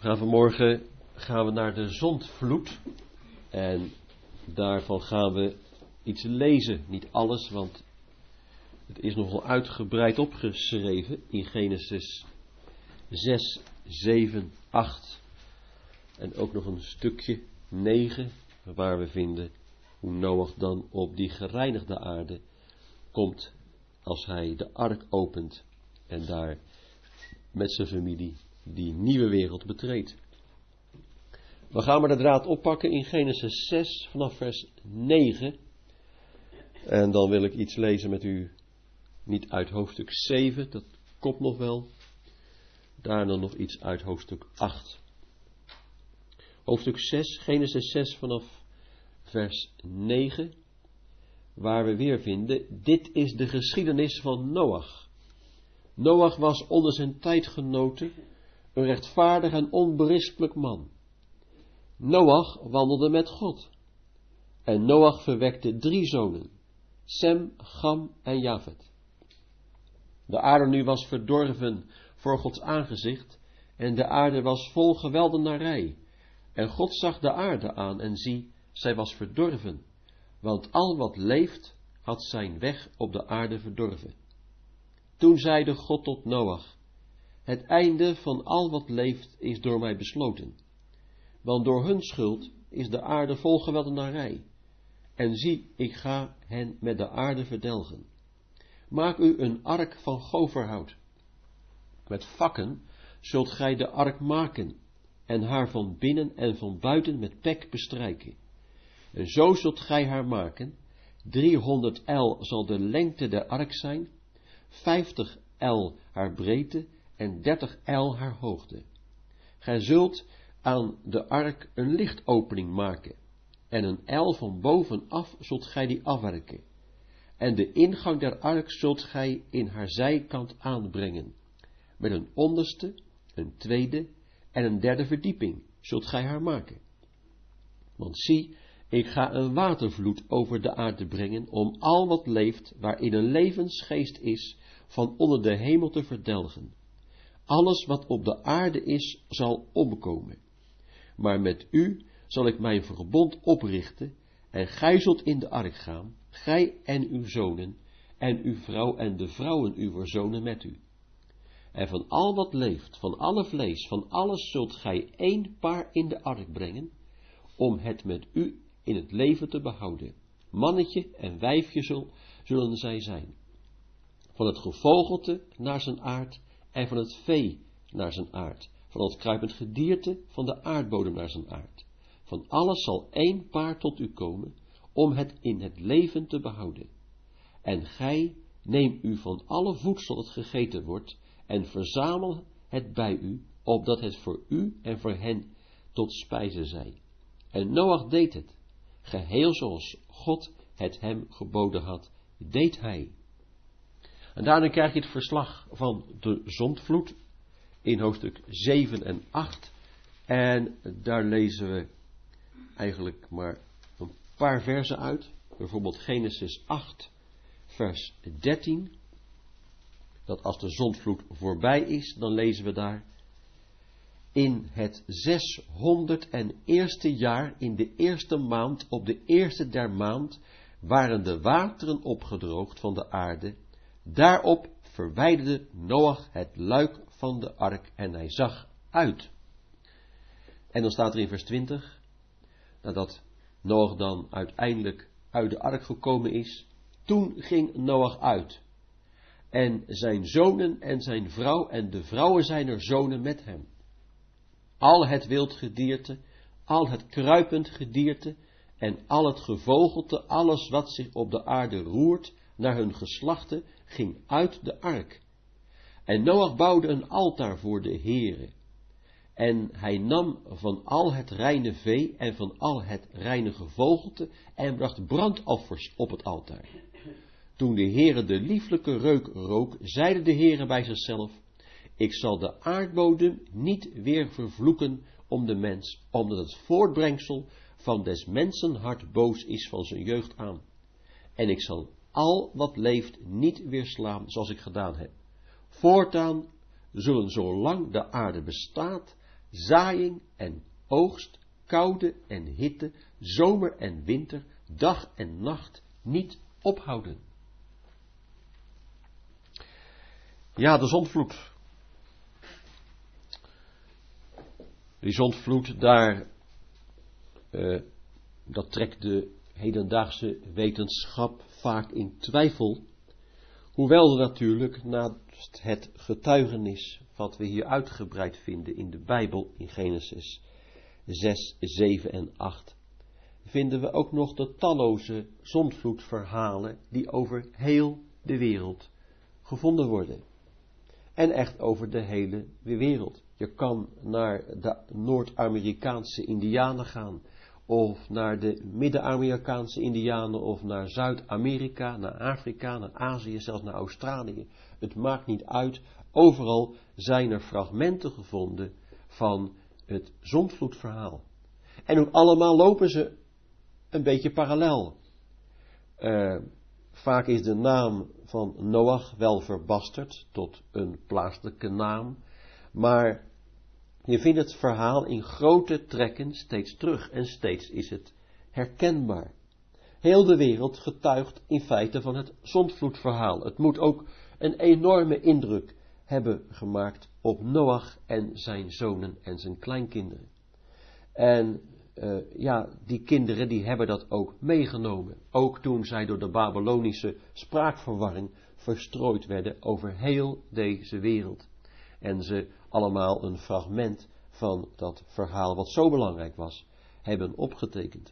Vanmorgen gaan we naar de zondvloed en daarvan gaan we iets lezen. Niet alles, want het is nogal uitgebreid opgeschreven in Genesis 6, 7, 8 en ook nog een stukje 9 waar we vinden hoe Noach dan op die gereinigde aarde komt als hij de ark opent en daar met zijn familie die nieuwe wereld betreedt. We gaan maar de draad oppakken in Genesis 6 vanaf vers 9. En dan wil ik iets lezen met u, niet uit hoofdstuk 7, dat komt nog wel. Daarna nog iets uit hoofdstuk 8. Hoofdstuk 6, Genesis 6 vanaf vers 9, waar we weer vinden, dit is de geschiedenis van Noach. Noach was onder zijn tijdgenoten een rechtvaardig en onberispelijk man. Noach wandelde met God. En Noach verwekte 3 zonen, Sem, Cham en Jafet. De aarde nu was verdorven voor Gods aangezicht, en de aarde was vol geweldenarij. En God zag de aarde aan, en zie, zij was verdorven, want al wat leeft had zijn weg op de aarde verdorven. Toen zeide God tot Noach, het einde van al wat leeft is door mij besloten, want door hun schuld is de aarde vol geweldenarij. En zie, ik ga hen met de aarde verdelgen. Maak u een ark van goferhout. Met vakken zult gij de ark maken, en haar van binnen en van buiten met pek bestrijken. En zo zult gij haar maken. 300 el zal de lengte der ark zijn, 50 el haar breedte en 30 el haar hoogte. Gij zult aan de ark een lichtopening maken, en een el van bovenaf zult gij die afwerken. En de ingang der ark zult gij in haar zijkant aanbrengen. Met een onderste, een tweede en een derde verdieping zult gij haar maken. Want zie, ik ga een watervloed over de aarde brengen, om al wat leeft, waarin een levensgeest is, van onder de hemel te verdelgen. Alles wat op de aarde is, zal omkomen. Maar met u zal ik mijn verbond oprichten, en gij zult in de ark gaan, gij en uw zonen, en uw vrouw en de vrouwen uw zonen met u. En van al wat leeft, van alle vlees, van alles zult gij 1 paar in de ark brengen, om het met u in het leven te behouden. Mannetje en wijfje zullen zij zijn. Van het gevogelte naar zijn aard, en van het vee naar zijn aard, van het kruipend gedierte van de aardbodem naar zijn aard. Van alles zal 1 paar tot u komen, om het in het leven te behouden. En gij neem u van alle voedsel dat gegeten wordt, en verzamel het bij u, opdat het voor u en voor hen tot spijze zij. En Noach deed het, geheel zoals God het hem geboden had, deed hij. En daarna krijg je het verslag van de zondvloed in hoofdstuk 7 en 8. En daar lezen we eigenlijk maar een paar versen uit. Bijvoorbeeld Genesis 8, vers 13. Dat als de zondvloed voorbij is, dan lezen we daar. In het 601ste jaar, in de eerste maand, op de eerste der maand, waren de wateren opgedroogd van de aarde. Daarop verwijderde Noach het luik van de ark en hij zag uit. En dan staat er in vers 20, nadat Noach dan uiteindelijk uit de ark gekomen is, toen ging Noach uit. En zijn zonen en zijn vrouw en de vrouwen zijner zonen met hem. Al het wild gedierte, al het kruipend gedierte en al het gevogelte, alles wat zich op de aarde roert, naar hun geslachten, ging uit de ark. En Noach bouwde een altaar voor de Heere. En hij nam van al het reine vee en van al het reine gevogelte en bracht brandoffers op het altaar. Toen de Heere de lieflijke reuk rook, zeide de Heere bij zichzelf, ik zal de aardbodem niet weer vervloeken om de mens, omdat het voortbrengsel van des mensen hart boos is van zijn jeugd aan. En ik zal al wat leeft niet weerslaan zoals ik gedaan heb. Voortaan zullen zolang de aarde bestaat, zaaiing en oogst, koude en hitte, zomer en winter, dag en nacht niet ophouden. Ja, de zondvloed. Die zondvloed, dat trekt de hedendaagse wetenschap vaak in twijfel. Hoewel er natuurlijk naast het getuigenis wat we hier uitgebreid vinden in de Bijbel, in Genesis 6, 7 en 8, vinden we ook nog de talloze zondvloedverhalen die over heel de wereld gevonden worden. En echt over de hele wereld. Je kan naar de Noord-Amerikaanse Indianen gaan, of naar de Midden-Amerikaanse Indianen, of naar Zuid-Amerika, naar Afrika, naar Azië, zelfs naar Australië. Het maakt niet uit. Overal zijn er fragmenten gevonden van het zondvloedverhaal. En ook allemaal lopen ze een beetje parallel. Vaak is de naam van Noach wel verbasterd tot een plaatselijke naam, maar je vindt het verhaal in grote trekken steeds terug en steeds is het herkenbaar. Heel de wereld getuigt in feite van het zondvloedverhaal. Het moet ook een enorme indruk hebben gemaakt op Noach en zijn zonen en zijn kleinkinderen. En die kinderen die hebben dat ook meegenomen. Ook toen zij door de Babylonische spraakverwarring verstrooid werden over heel deze wereld. En ze allemaal een fragment van dat verhaal, wat zo belangrijk was, hebben opgetekend.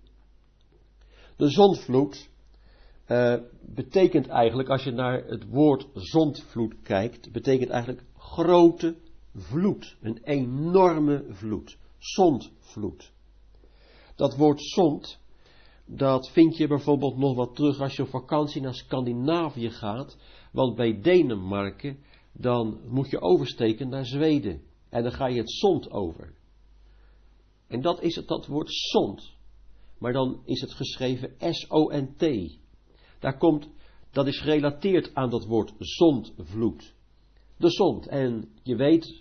De zondvloed betekent eigenlijk, als je naar het woord zondvloed kijkt, betekent eigenlijk grote vloed. Een enorme vloed. Zondvloed. Dat woord zond, dat vind je bijvoorbeeld nog wat terug als je op vakantie naar Scandinavië gaat, want bij Denemarken, dan moet je oversteken naar Zweden. En dan ga je het Zond over. En dat is het, dat woord zond. Maar dan is het geschreven S-O-N-T. Dat is gerelateerd aan dat woord zondvloed. De zond. En je weet,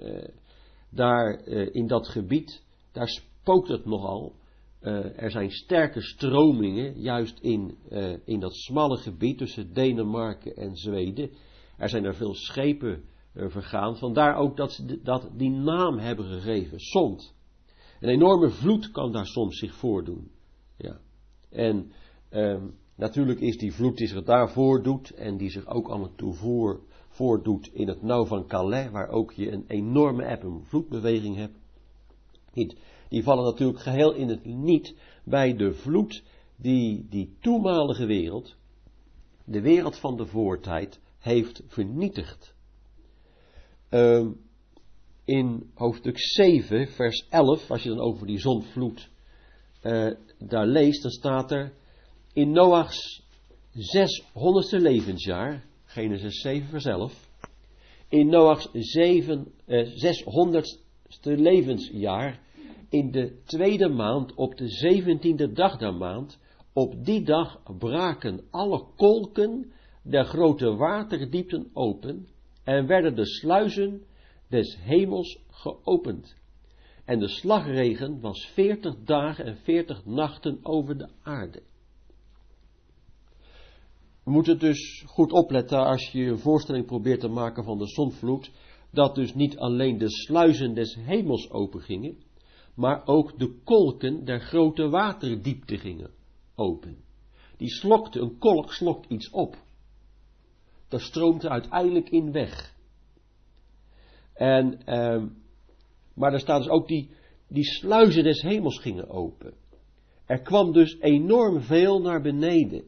in dat gebied, daar spookt het nogal. Er zijn sterke stromingen, juist in dat smalle gebied tussen Denemarken en Zweden. Er zijn er veel schepen vergaan, vandaar ook dat ze die naam hebben gegeven, zond. Een enorme vloed kan daar soms zich voordoen. Ja. En natuurlijk is die vloed die zich daar voordoet en die zich ook af en toe voordoet in het nauw van Calais, waar ook je een enorme eb- en vloedbeweging hebt. Die vallen natuurlijk geheel in het niet bij de vloed die toenmalige wereld, de wereld van de voortijd, heeft vernietigd. In hoofdstuk 7, vers 11, als je dan over die zondvloed daar leest, dan staat er in Noachs 600ste levensjaar, Genesis 7, vers 11, in Noachs 600ste levensjaar, in de tweede maand, op de 17e dag der maand, op die dag braken alle kolken der grote waterdiepten open en werden de sluizen des hemels geopend. En de slagregen was 40 dagen en 40 nachten over de aarde. We moeten dus goed opletten als je een voorstelling probeert te maken van de zondvloed, dat dus niet alleen de sluizen des hemels open gingen, maar ook de kolken der grote waterdiepte gingen open. Een kolk slokt iets op. Daar stroomt er uiteindelijk in weg. Maar er staat dus ook die sluizen des hemels gingen open. Er kwam dus enorm veel naar beneden.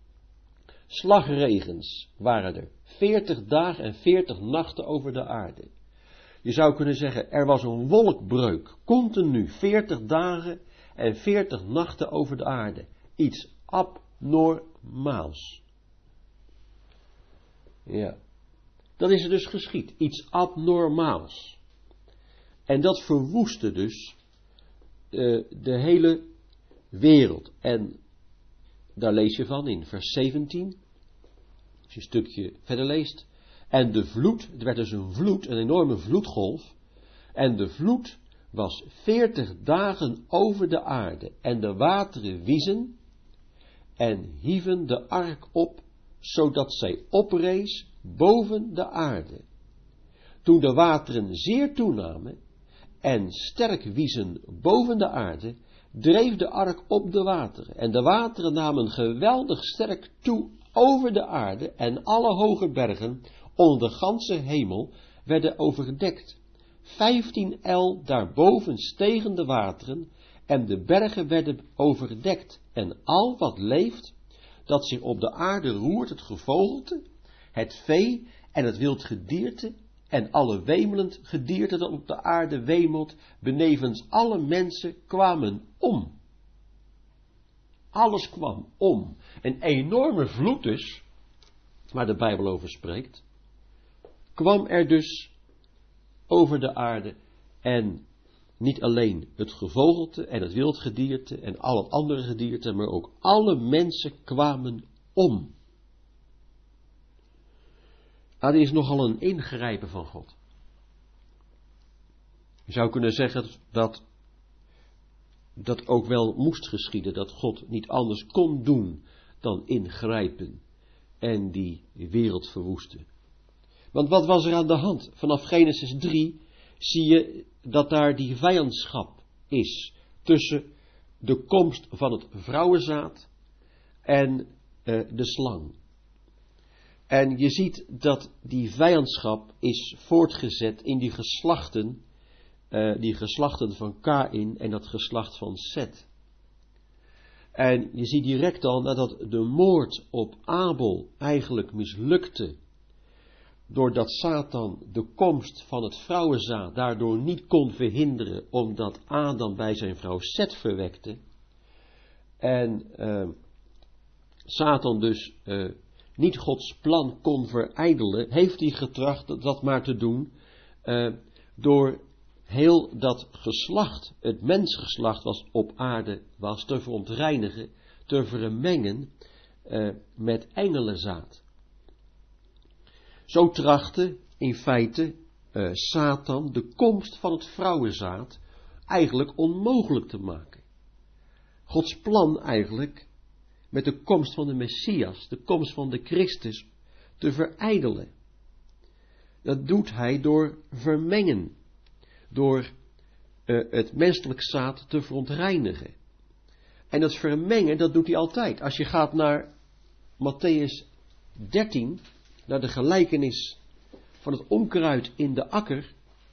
Slagregens waren er. 40 dagen en 40 nachten over de aarde. Je zou kunnen zeggen, er was een wolkbreuk. Continu 40 dagen en 40 nachten over de aarde. Iets abnormaals. Ja. Dat is er dus geschied. Iets abnormaals. En dat verwoestte dus de hele wereld. En daar lees je van in vers 17. Als je een stukje verder leest. En de vloed, het werd dus een vloed, een enorme vloedgolf. En de vloed was 40 dagen over de aarde, en de wateren wiezen en hieven de ark op, zodat zij oprees boven de aarde. Toen de wateren zeer toenamen en sterk wiezen boven de aarde, dreef de ark op de wateren. En de wateren namen geweldig sterk toe over de aarde, en alle hoge bergen onder de ganse hemel werden overdekt. 15 el daarboven stegen de wateren, en de bergen werden overdekt. En al wat leeft, dat zich op de aarde roert, het gevogelte, het vee en het wild gedierte, en alle wemelend gedierte dat op de aarde wemelt, benevens alle mensen, kwamen om. Alles kwam om. Een enorme vloed dus, waar de Bijbel over spreekt, kwam er dus over de aarde, en niet alleen het gevogelte en het wildgedierte en al het andere gedierte, maar ook alle mensen kwamen om. Dat is nogal een ingrijpen van God. Je zou kunnen zeggen dat dat ook wel moest geschieden, dat God niet anders kon doen dan ingrijpen en die wereld verwoesten. Want wat was er aan de hand? Vanaf Genesis 3 zie je dat daar die vijandschap is tussen de komst van het vrouwenzaad en de slang. En je ziet dat die vijandschap is voortgezet in die geslachten van Kaïn en dat geslacht van Set. En je ziet direct al nadat de moord op Abel eigenlijk mislukte, doordat Satan de komst van het vrouwenzaad daardoor niet kon verhinderen, omdat Adam bij zijn vrouw Set verwekte. En Satan dus niet Gods plan kon verijdelen, heeft hij getracht dat maar te doen, door heel dat geslacht, het mensgeslacht was op aarde, was te verontreinigen, te vermengen met engelenzaad. Zo trachtte in feite Satan de komst van het vrouwenzaad eigenlijk onmogelijk te maken. Gods plan eigenlijk met de komst van de Messias, de komst van de Christus, te verijdelen. Dat doet hij door vermengen, door het menselijk zaad te verontreinigen. En dat vermengen, dat doet hij altijd. Als je gaat naar Mattheüs 13, naar de gelijkenis van het onkruid in de akker,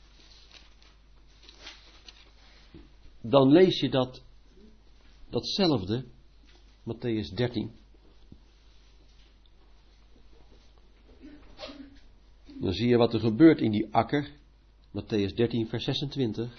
dan lees je datzelfde, Mattheüs 13. Dan zie je wat er gebeurt in die akker, Mattheüs 13 vers 26.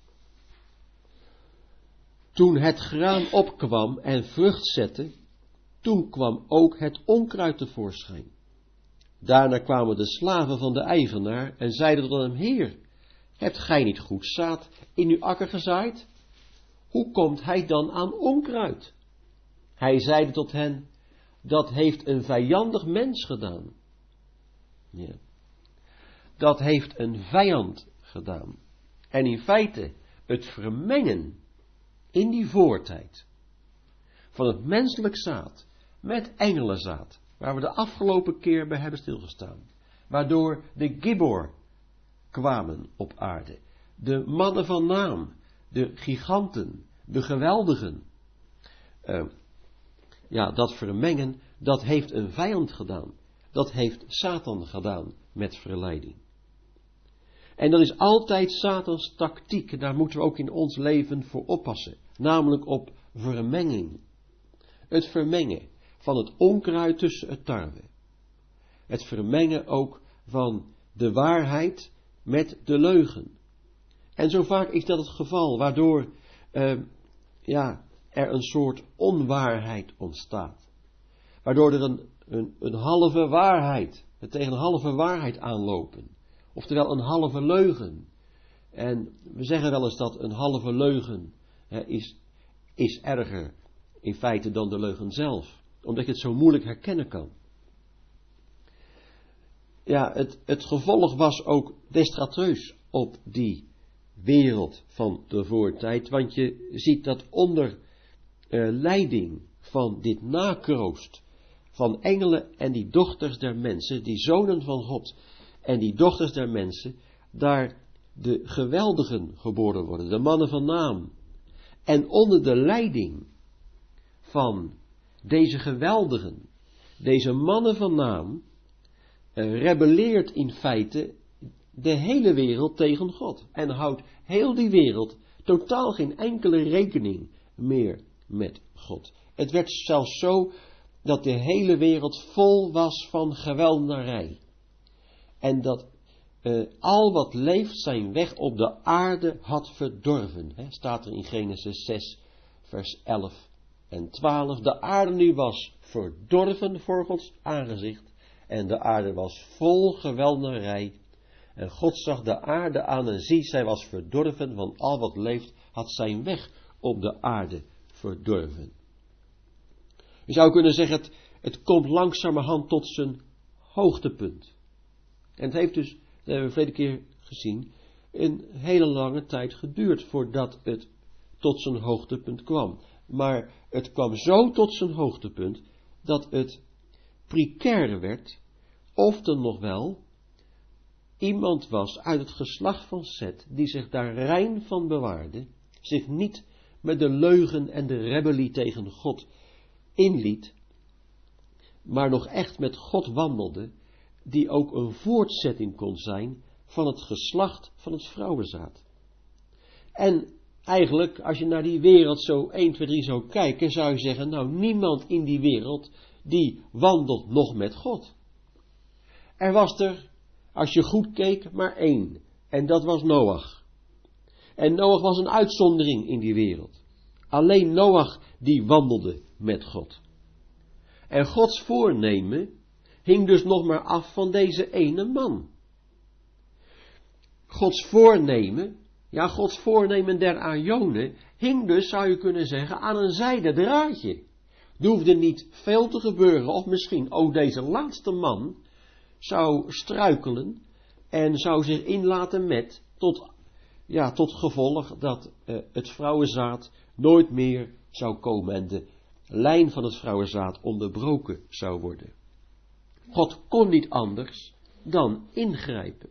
Toen het graan opkwam en vrucht zette, toen kwam ook het onkruid tevoorschijn. Daarna kwamen de slaven van de eigenaar en zeiden tot hem: Heer, hebt gij niet goed zaad in uw akker gezaaid? Hoe komt hij dan aan onkruid? Hij zeide tot hen: dat heeft een vijandig mens gedaan. Ja. Dat heeft een vijand gedaan. En in feite het vermengen in die voortijd van het menselijk zaad met engelenzaad, waar we de afgelopen keer bij hebben stilgestaan, waardoor de Gibor kwamen op aarde, de mannen van naam, de giganten, de geweldigen. Dat vermengen, dat heeft een vijand gedaan. Dat heeft Satan gedaan met verleiding. En dat is altijd Satans tactiek. Daar moeten we ook in ons leven voor oppassen. Namelijk op vermenging. Het vermengen van het onkruid tussen het tarwe. Het vermengen ook van de waarheid met de leugen. En zo vaak is dat het geval, waardoor er een soort onwaarheid ontstaat. Waardoor er een halve waarheid, tegen een halve waarheid aanlopen. Oftewel een halve leugen. En we zeggen wel eens dat een halve leugen is erger in feite dan de leugen zelf. Omdat je het zo moeilijk herkennen kan. Ja, het gevolg was ook desastreus op die wereld van de voortijd, want je ziet dat onder leiding van dit nakroost van engelen en die dochters der mensen, die zonen van God en die dochters der mensen, daar de geweldigen geboren worden, de mannen van naam. En onder de leiding van deze geweldigen, deze mannen van naam, rebelleert in feite de hele wereld tegen God. En houdt heel die wereld totaal geen enkele rekening meer met God. Het werd zelfs zo dat de hele wereld vol was van geweldenarij. En dat al wat leeft zijn weg op de aarde had verdorven. Staat er in Genesis 6 vers 11 en 12. De aarde nu was verdorven voor Gods aangezicht. En de aarde was vol geweldenarij. En God zag de aarde aan en zie, zij was verdorven, want al wat leeft had zijn weg op de aarde verdorven. Je zou kunnen zeggen, het komt langzamerhand tot zijn hoogtepunt. En het heeft dus, dat hebben we verleden keer gezien, een hele lange tijd geduurd voordat het tot zijn hoogtepunt kwam. Maar het kwam zo tot zijn hoogtepunt dat het precair werd, of er nog wel iemand was uit het geslacht van Seth, die zich daar rein van bewaarde, zich niet met de leugen en de rebellie tegen God inliet, maar nog echt met God wandelde, die ook een voortzetting kon zijn van het geslacht van het vrouwenzaad. En eigenlijk, als je naar die wereld zo 1, 2, 3 zou kijken, zou je zeggen, nou, niemand in die wereld die wandelt nog met God. Er was er, als je goed keek, maar 1. En dat was Noach. En Noach was een uitzondering in die wereld. Alleen Noach die wandelde met God. En Gods voornemen hing dus nog maar af van deze ene man. Gods voornemen der Ajonen hing dus, zou je kunnen zeggen, aan een zijden draadje. Er hoefde niet veel te gebeuren, of misschien ook deze laatste man zou struikelen en zou zich inlaten met, tot gevolg dat het vrouwenzaad nooit meer zou komen en de lijn van het vrouwenzaad onderbroken zou worden. God kon niet anders dan ingrijpen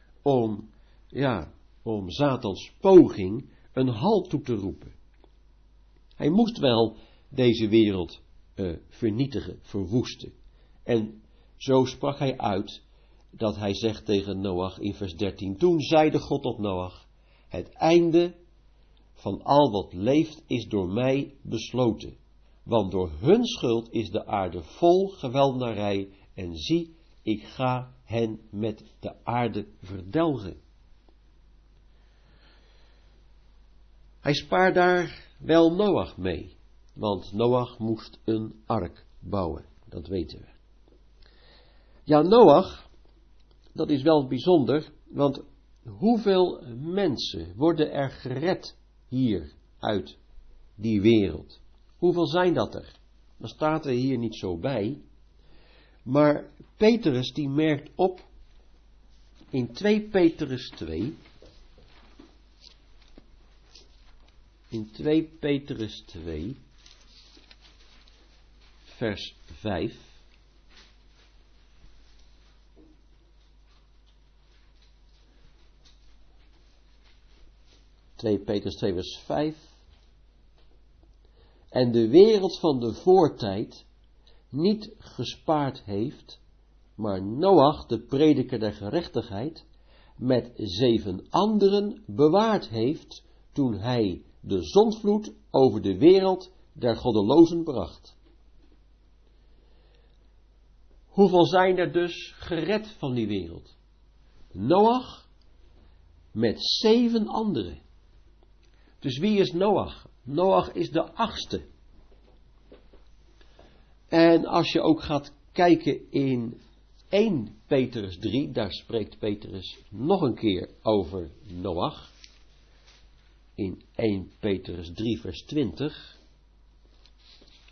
om Satans poging een halt toe te roepen. Hij moest wel deze wereld vernietigen, verwoesten. En zo sprak hij uit dat hij zegt tegen Noach in vers 13, toen zeide God tot Noach, het einde van al wat leeft is door mij besloten, want door hun schuld is de aarde vol geweldenarij en zie, ik ga hen met de aarde verdelgen. Hij spaart daar wel Noach mee, want Noach moest een ark bouwen, dat weten we. Ja, Noach, dat is wel bijzonder, want hoeveel mensen worden er gered hier uit die wereld? Hoeveel zijn dat er? Dat staat er hier niet zo bij. Maar Petrus die merkt op in 2 Petrus 2. In 2 Petrus 2, vers 5. Petrus 2 vers 5. En de wereld van de voortijd niet gespaard heeft, maar Noach, de prediker der gerechtigheid, met 7 anderen bewaard heeft, toen hij de zondvloed over de wereld der goddelozen bracht. Hoeveel zijn er dus gered van die wereld? Noach met 7 anderen. Dus wie is Noach? Noach is de 8e. En als je ook gaat kijken in 1 Petrus 3, daar spreekt Petrus nog een keer over Noach. In 1 Petrus 3 vers 20.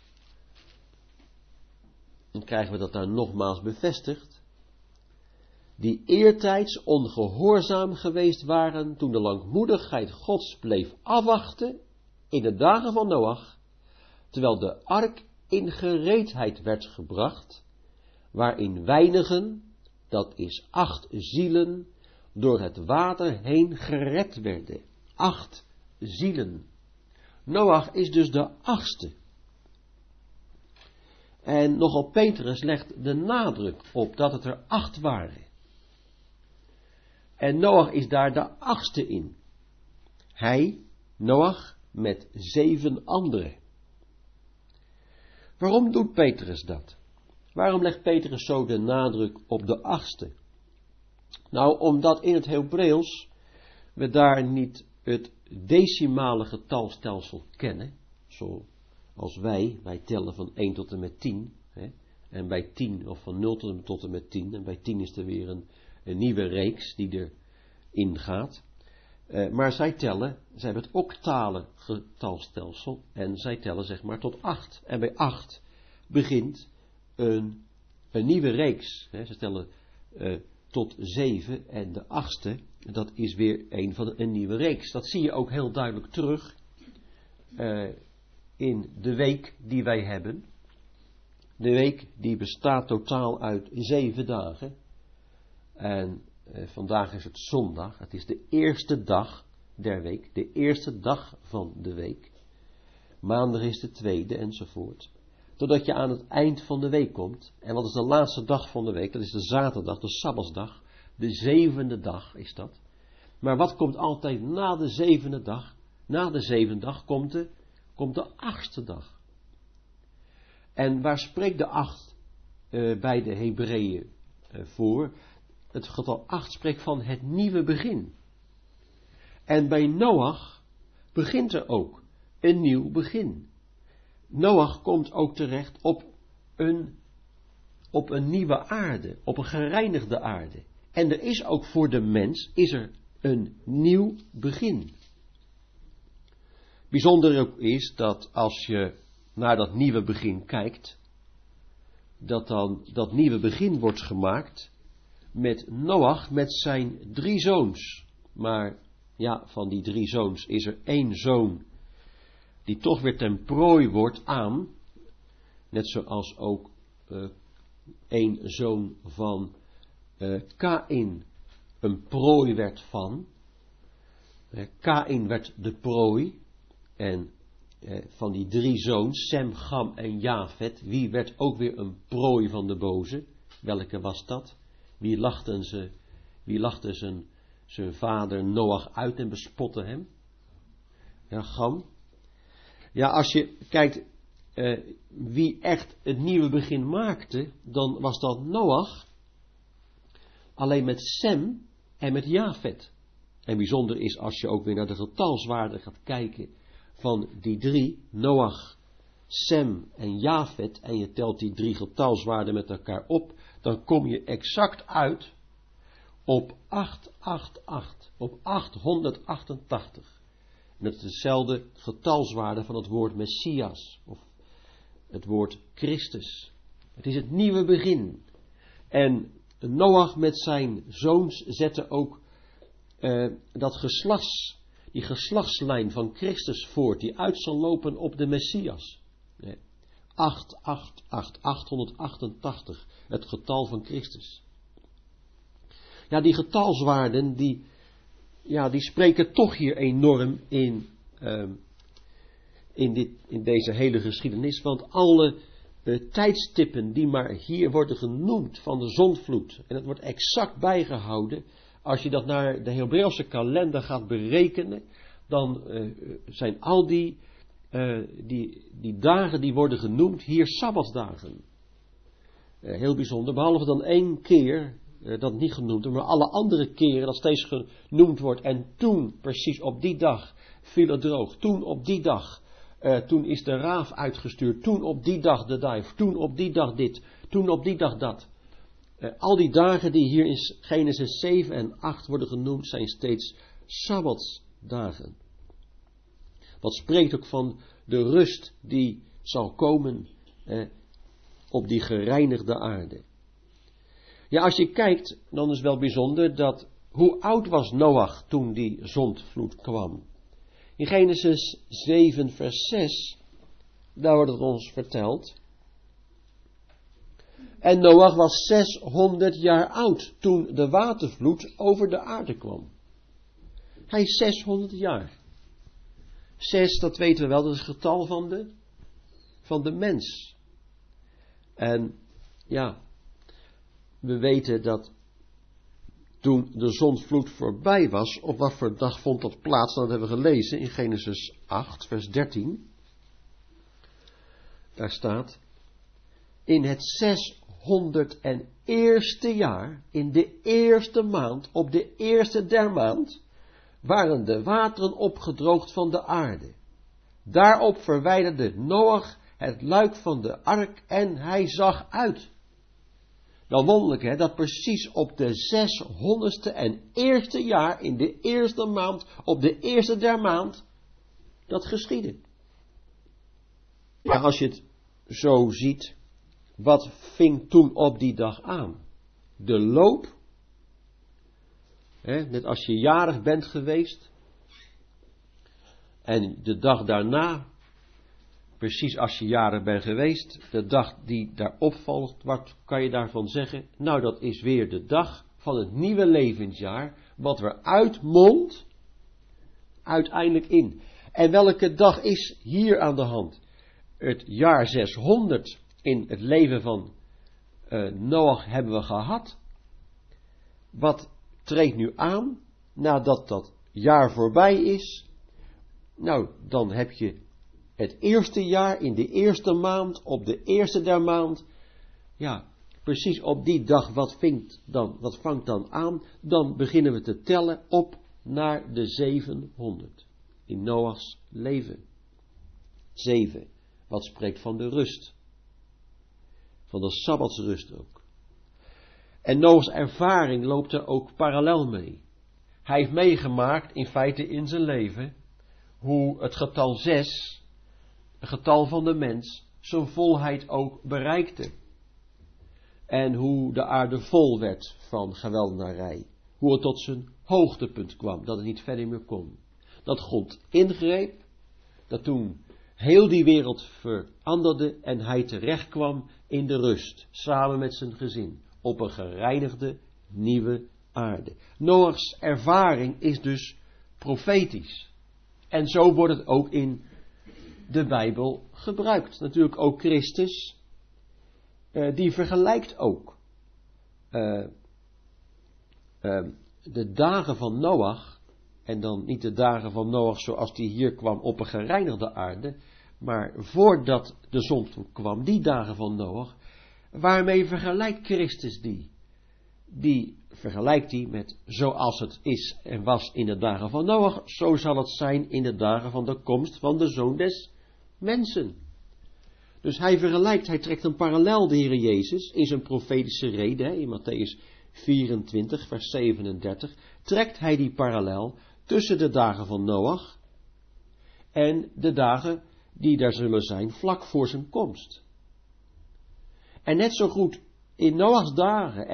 Dan krijgen we dat daar nogmaals bevestigd. die eertijds ongehoorzaam geweest waren toen de langmoedigheid Gods bleef afwachten in de dagen van Noach, terwijl de ark in gereedheid werd gebracht, waarin weinigen, dat is 8 zielen, door het water heen gered werden. 8 zielen. Noach is dus de 8e. En nogal Petrus legt de nadruk op dat het er 8 waren. En Noach is daar de 8e in. Hij, Noach, met 7 anderen. Waarom doet Petrus dat? Waarom legt Petrus zo de nadruk op de 8e? Nou, omdat in het Hebreeuws we daar niet het decimale getalstelsel kennen, zoals wij tellen van 1 tot en met 10, hè, en bij 10, of van 0 tot en met 10, en bij 10 is er weer een nieuwe reeks die erin gaat. Maar zij hebben het octale getalstelsel, en zij tellen zeg maar tot 8. En bij 8 begint een nieuwe reeks. Hè. Ze tellen tot 7 en de 8e, dat is weer een nieuwe reeks. Dat zie je ook heel duidelijk terug in de week die wij hebben. De week die bestaat totaal uit 7 dagen. En vandaag is het zondag. Het is de eerste dag der week. De eerste dag van de week. Maandag is de tweede enzovoort. Totdat je aan het eind van de week komt. En wat is de laatste dag van de week? Dat is de zaterdag, de sabbatsdag. De 7e dag is dat. Maar wat komt altijd na de 7e dag? Na de 7e dag komt de 8e dag. En waar spreekt de 8 bij de Hebreeën voor? Het getal 8 spreekt van het nieuwe begin. En bij Noach begint er ook een nieuw begin. Noach komt ook terecht op een nieuwe aarde, op een gereinigde aarde. En er is ook voor de mens, een nieuw begin. Bijzonder ook is dat als je naar dat nieuwe begin kijkt, dat dan dat nieuwe begin wordt gemaakt met Noach, met zijn 3 zoons. Maar ja, van die 3 zoons is er 1 zoon die toch weer ten prooi wordt aan, net zoals ook 1 zoon van Kaïn een prooi werd van. Kaïn werd de prooi en van die 3 zoons, Sem, Cham en Jafet, wie werd ook weer een prooi van de boze? Welke was dat? Wie lachten zijn vader Noach uit en bespotte hem? Ja, Cham. Ja, als je kijkt wie echt het nieuwe begin maakte, dan was dat Noach. Alleen met Sem en met Jafet. En bijzonder is als je ook weer naar de getalswaarde gaat kijken van die 3, Noach, Sem en Jafet, en je telt die 3 getalswaarden met elkaar op, dan kom je exact uit op 888, op 888. En dat is dezelfde getalswaarde van het woord Messias, of het woord Christus. Het is het nieuwe begin. En Noach met zijn zoons zette ook die geslachtslijn van Christus voort, die uit zal lopen op de Messias. 888, het getal van Christus. Ja, die getalswaarden, die spreken toch hier enorm in deze hele geschiedenis, want alle tijdstippen die maar hier worden genoemd van de zondvloed, en het wordt exact bijgehouden, als je dat naar de Hebreeuwse kalender gaat berekenen, dan zijn al die dagen die worden genoemd hier sabbatsdagen. Heel bijzonder, behalve dan 1 keer dat niet genoemd wordt, maar alle andere keren dat steeds genoemd wordt. En toen, precies op die dag, viel het droog. Toen op die dag, toen is de raaf uitgestuurd. Toen op die dag de duif. Toen op die dag dit. Toen op die dag dat. Al die dagen die hier in Genesis 7 en 8 worden genoemd, zijn steeds sabbatsdagen. Wat spreekt ook van de rust die zal komen op die gereinigde aarde. Ja, als je kijkt, dan is het wel bijzonder dat, hoe oud was Noach toen die zondvloed kwam? In Genesis 7 vers 6, daar wordt het ons verteld. En Noach was 600 jaar oud toen de watervloed over de aarde kwam. Hij is 600 jaar. 6, dat weten we wel, dat is het getal van de mens. En ja, we weten dat toen de zondvloed voorbij was, op wat voor dag vond dat plaats? Dat hebben we gelezen in Genesis 8, vers 13. Daar staat, in het 601ste jaar, in de eerste maand, op de eerste der maand, waren de wateren opgedroogd van de aarde. Daarop verwijderde Noach het luik van de ark en hij zag uit. Wel wonderlijk, hè, dat precies op de 600ste en eerste jaar, in de eerste maand, op de eerste der maand, dat geschiedde. Ja, als je het zo ziet, wat ving toen op die dag aan? De loop, hè, net als je jarig bent geweest, en de dag daarna, precies als je jarig bent geweest, de dag die daarop volgt, wat kan je daarvan zeggen? Nou, dat is weer de dag van het nieuwe levensjaar, wat weer uitmondt, uiteindelijk in. En welke dag is hier aan de hand? Het jaar 600 in het leven van Noach hebben we gehad. Wat treedt nu aan, nadat dat jaar voorbij is? Nou, dan heb je het eerste jaar in de eerste maand, op de eerste der maand. Ja, precies op die dag, wat vangt dan aan? Dan beginnen we te tellen op naar de 700. In Noachs leven. 7, wat spreekt van de rust. Van de sabbatsrust ook. En Noachs ervaring loopt er ook parallel mee. Hij heeft meegemaakt, in feite in zijn leven, hoe het getal 6, het getal van de mens, zijn volheid ook bereikte. En hoe de aarde vol werd van geweldenarij. Hoe het tot zijn hoogtepunt kwam, dat het niet verder meer kon. Dat God ingreep, dat toen heel die wereld veranderde en hij terecht kwam in de rust, samen met zijn gezin, op een gereinigde nieuwe aarde. Noachs ervaring is dus profetisch. En zo wordt het ook in de Bijbel gebruikt. Natuurlijk ook Christus, die vergelijkt ook de dagen van Noach, en dan niet de dagen van Noach zoals die hier kwam op een gereinigde aarde, maar voordat de zondvloed kwam, die dagen van Noach, waarmee vergelijkt Christus die? Die vergelijkt hij met zoals het is en was in de dagen van Noach, zo zal het zijn in de dagen van de komst van de Zoon des Mensen. Dus hij vergelijkt, hij trekt een parallel, de Heer Jezus, in zijn profetische reden, in Matthäus 24, vers 37, trekt hij die parallel tussen de dagen van Noach en de dagen die daar zullen zijn vlak voor zijn komst. En net zo goed in Noachs dagen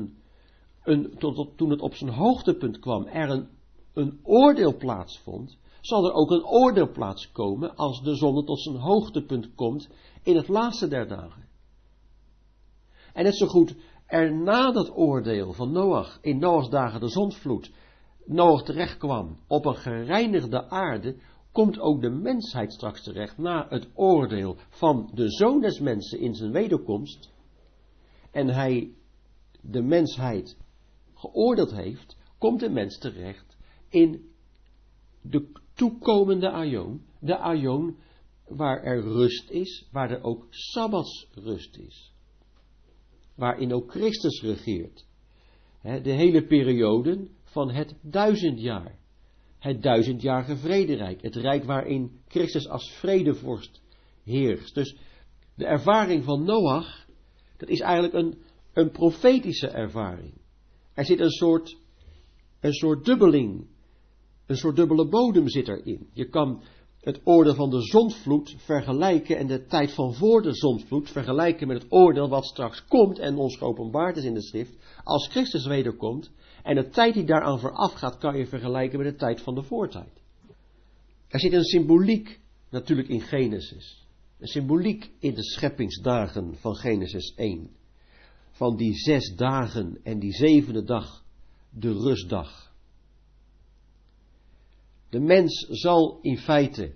toen het op zijn hoogtepunt kwam, er een oordeel plaatsvond, zal er ook een oordeel plaatskomen als de zonde tot zijn hoogtepunt komt in het laatste der dagen. En net zo goed er na dat oordeel van Noach, in Noachs dagen de zondvloed, Noach terecht kwam op een gereinigde aarde, komt ook de mensheid straks terecht na het oordeel van de Zoon des Mensen in zijn wederkomst. En hij de mensheid geoordeeld heeft, komt de mens terecht in de toekomende aion, de aion waar er rust is, waar er ook sabbatsrust is. Waarin ook Christus regeert. De hele periode van het 1000 jaar. Het 1000-jarige vrederijk. Het rijk waarin Christus als vredevorst heerst. Dus de ervaring van Noach, dat is eigenlijk een profetische ervaring. Er zit een soort dubbeling, een soort dubbele bodem zit erin. Je kan het oordeel van de zondvloed vergelijken en de tijd van voor de zondvloed vergelijken met het oordeel wat straks komt en ons geopenbaard is in de schrift, als Christus wederkomt. En de tijd die daaraan vooraf gaat, kan je vergelijken met de tijd van de voortijd. Er zit een symboliek natuurlijk in Genesis. Een symboliek in de scheppingsdagen van Genesis 1. Van die 6 dagen en die 7e dag, de rustdag. De mens zal in feite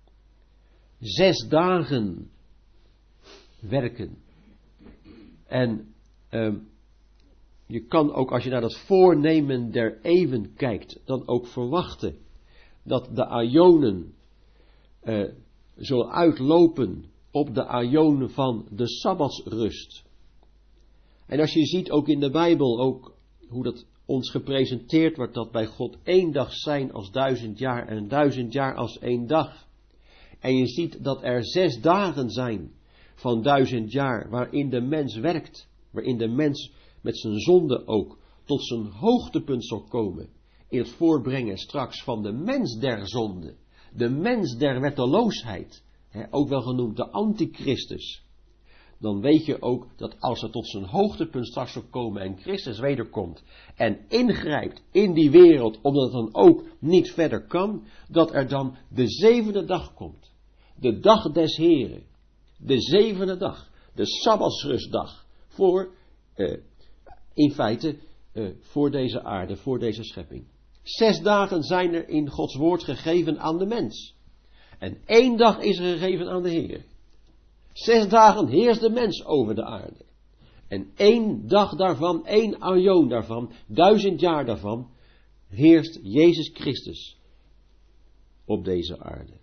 6 dagen werken. En je kan ook, als je naar dat voornemen der eeuwen kijkt, dan ook verwachten dat de aionen zullen uitlopen op de aionen van de sabbatsrust. En als je ziet ook in de Bijbel, ook hoe dat ons gepresenteerd wordt, dat bij God 1 dag zijn als 1000 jaar en 1000 jaar als 1 dag. En je ziet dat er 6 dagen zijn van 1000 jaar waarin de mens werkt, waarin de mens met zijn zonde ook tot zijn hoogtepunt zal komen in het voorbrengen straks van de mens der zonde, de mens der wetteloosheid, ook wel genoemd de antichristus. Dan weet je ook dat als het tot zijn hoogtepunt straks zal komen en Christus wederkomt en ingrijpt in die wereld, omdat het dan ook niet verder kan, dat er dan de 7e dag komt. De dag des Heren. De 7e dag. De Sabbatsrustdag. In feite, voor deze aarde, voor deze schepping. 6 dagen zijn er in Gods woord gegeven aan de mens. En 1 dag is er gegeven aan de Heer. 6 dagen heerst de mens over de aarde. En 1 dag daarvan, 1 aion daarvan, 1000 jaar daarvan, heerst Jezus Christus op deze aarde.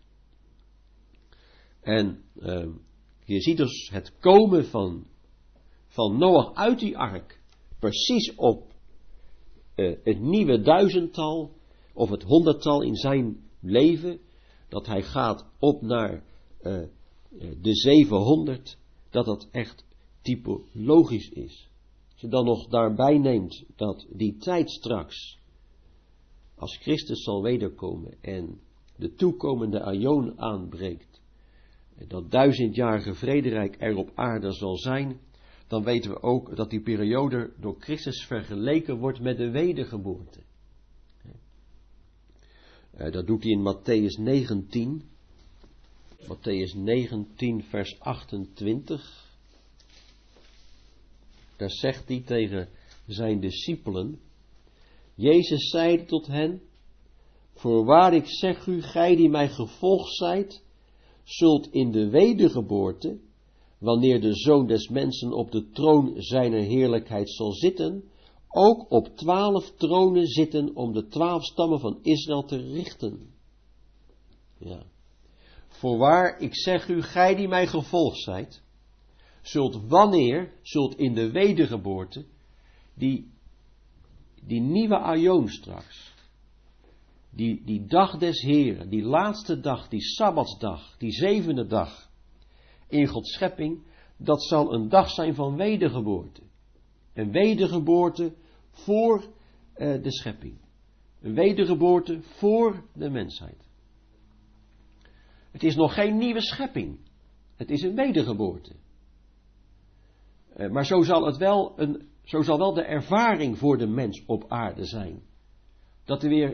En je ziet dus het komen van Noach uit die ark, precies op het nieuwe 1000-tal, of het 100-tal in zijn leven, dat hij gaat op naar de 700, dat echt typologisch is. Als je dan nog daarbij neemt dat die tijd straks, als Christus zal wederkomen en de toekomende aion aanbreekt, dat 1000-jarige vrederijk er op aarde zal zijn, dan weten we ook dat die periode door Christus vergeleken wordt met de wedergeboorte. Dat doet hij in Matthäus 19. Matthäus 19 vers 28. Daar zegt hij tegen zijn discipelen: Jezus zeide tot hen: Voorwaar ik zeg u, gij die mij gevolgd zijt, zult in de wedergeboorte, wanneer de Zoon des Mensen op de troon zijner heerlijkheid zal zitten, ook op 12 tronen zitten om de 12 stammen van Israël te richten. Ja. Voorwaar, ik zeg u, gij die mij gevolgd zijt, zult in de wedergeboorte, die nieuwe aion straks, die dag des Heren, die laatste dag, die Sabbatsdag, die 7e dag, in Gods schepping, dat zal een dag zijn van wedergeboorte. Een wedergeboorte voor de schepping. Een wedergeboorte voor de mensheid. Het is nog geen nieuwe schepping. Het is een wedergeboorte. Maar zo zal wel de ervaring voor de mens op aarde zijn. Dat er weer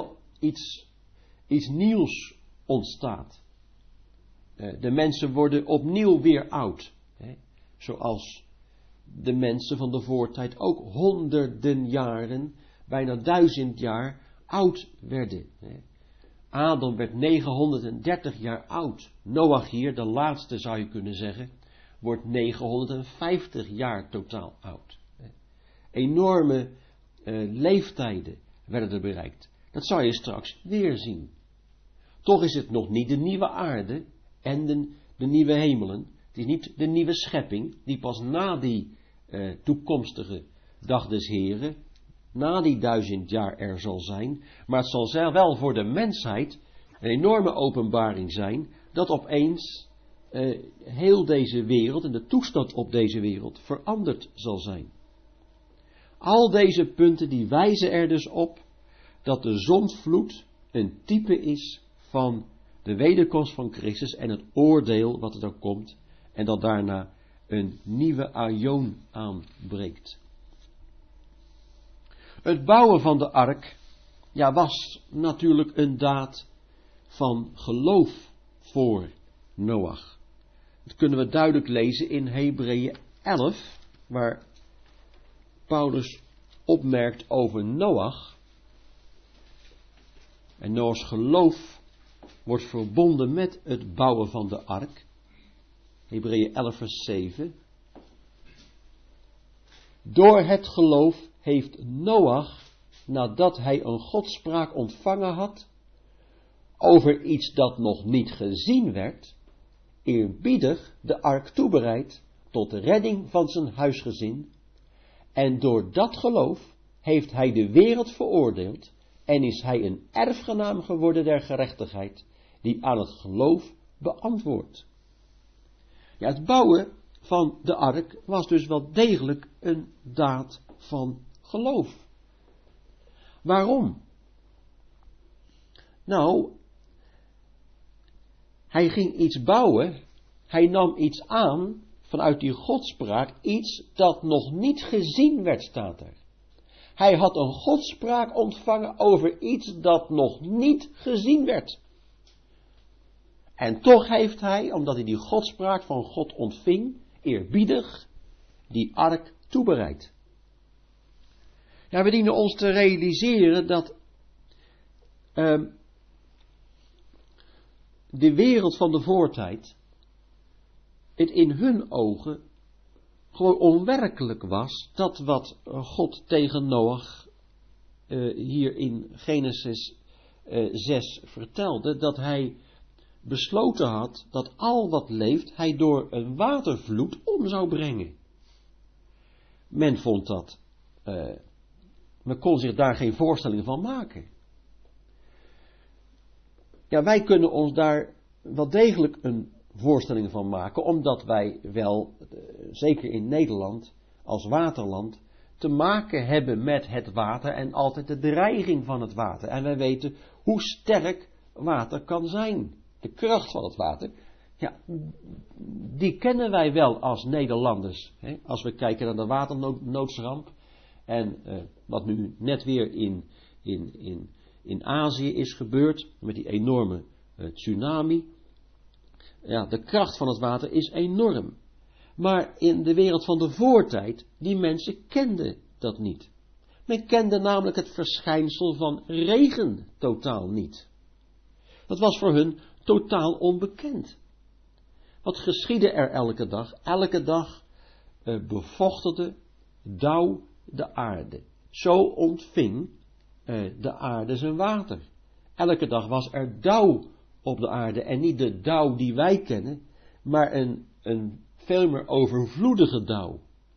iets nieuws ontstaat. De mensen worden opnieuw weer oud. Zoals de mensen van de voortijd ook honderden jaren, bijna 1000 jaar oud werden. Adam werd 930 jaar oud. Noach hier, de laatste zou je kunnen zeggen, wordt 950 jaar totaal oud. Enorme leeftijden werden er bereikt. Dat zal je straks weer zien. Toch is het nog niet de nieuwe aarde en de nieuwe hemelen. Het is niet de nieuwe schepping die pas na die toekomstige dag des Heren, na die 1000 jaar er zal zijn. Maar het zal wel voor de mensheid een enorme openbaring zijn dat opeens heel deze wereld en de toestand op deze wereld veranderd zal zijn. Al deze punten die wijzen er dus op dat de zondvloed een type is van de wederkomst van Christus en het oordeel wat er dan komt, en dat daarna een nieuwe aion aanbreekt. Het bouwen van de ark, was natuurlijk een daad van geloof voor Noach. Dat kunnen we duidelijk lezen in Hebreeën 11, waar Paulus opmerkt over Noach. En Noachs geloof wordt verbonden met het bouwen van de ark. Hebreeën 11 vers 7. Door het geloof heeft Noach, nadat hij een godspraak ontvangen had, over iets dat nog niet gezien werd, eerbiedig de ark toebereid tot de redding van zijn huisgezin. En door dat geloof heeft hij de wereld veroordeeld en is hij een erfgenaam geworden der gerechtigheid, die aan het geloof beantwoordt. Het bouwen van de ark was dus wel degelijk een daad van geloof. Waarom? Hij ging iets bouwen, hij nam iets aan vanuit die godspraak, iets dat nog niet gezien werd, staat er. Hij had een godspraak ontvangen over iets dat nog niet gezien werd. En toch heeft hij, omdat hij die godspraak van God ontving, eerbiedig die ark toebereid. We dienen ons te realiseren dat de wereld van de voortijd, het in hun ogen gewoon onwerkelijk was, dat wat God tegen Noach hier in Genesis 6 vertelde, dat hij besloten had dat al wat leeft hij door een watervloed om zou brengen. Men vond dat, men kon zich daar geen voorstelling van maken. Wij kunnen ons daar wel degelijk een voorstelling van maken, omdat wij wel, zeker in Nederland, als waterland, te maken hebben met het water en altijd de dreiging van het water. En wij weten hoe sterk water kan zijn. De kracht van het water, die kennen wij wel als Nederlanders. Als we kijken naar de waternoodsramp en wat nu net weer in Azië is gebeurd, met die enorme tsunami. De kracht van het water is enorm. Maar in de wereld van de voortijd, die mensen kenden dat niet. Men kende namelijk het verschijnsel van regen totaal niet. Dat was voor hun totaal onbekend. Wat geschiedde er elke dag? Elke dag bevochtigde dauw de aarde. Zo ontving de aarde zijn water. Elke dag was er dauw op de aarde. En niet de dauw die wij kennen, maar een veel meer overvloedige dauw.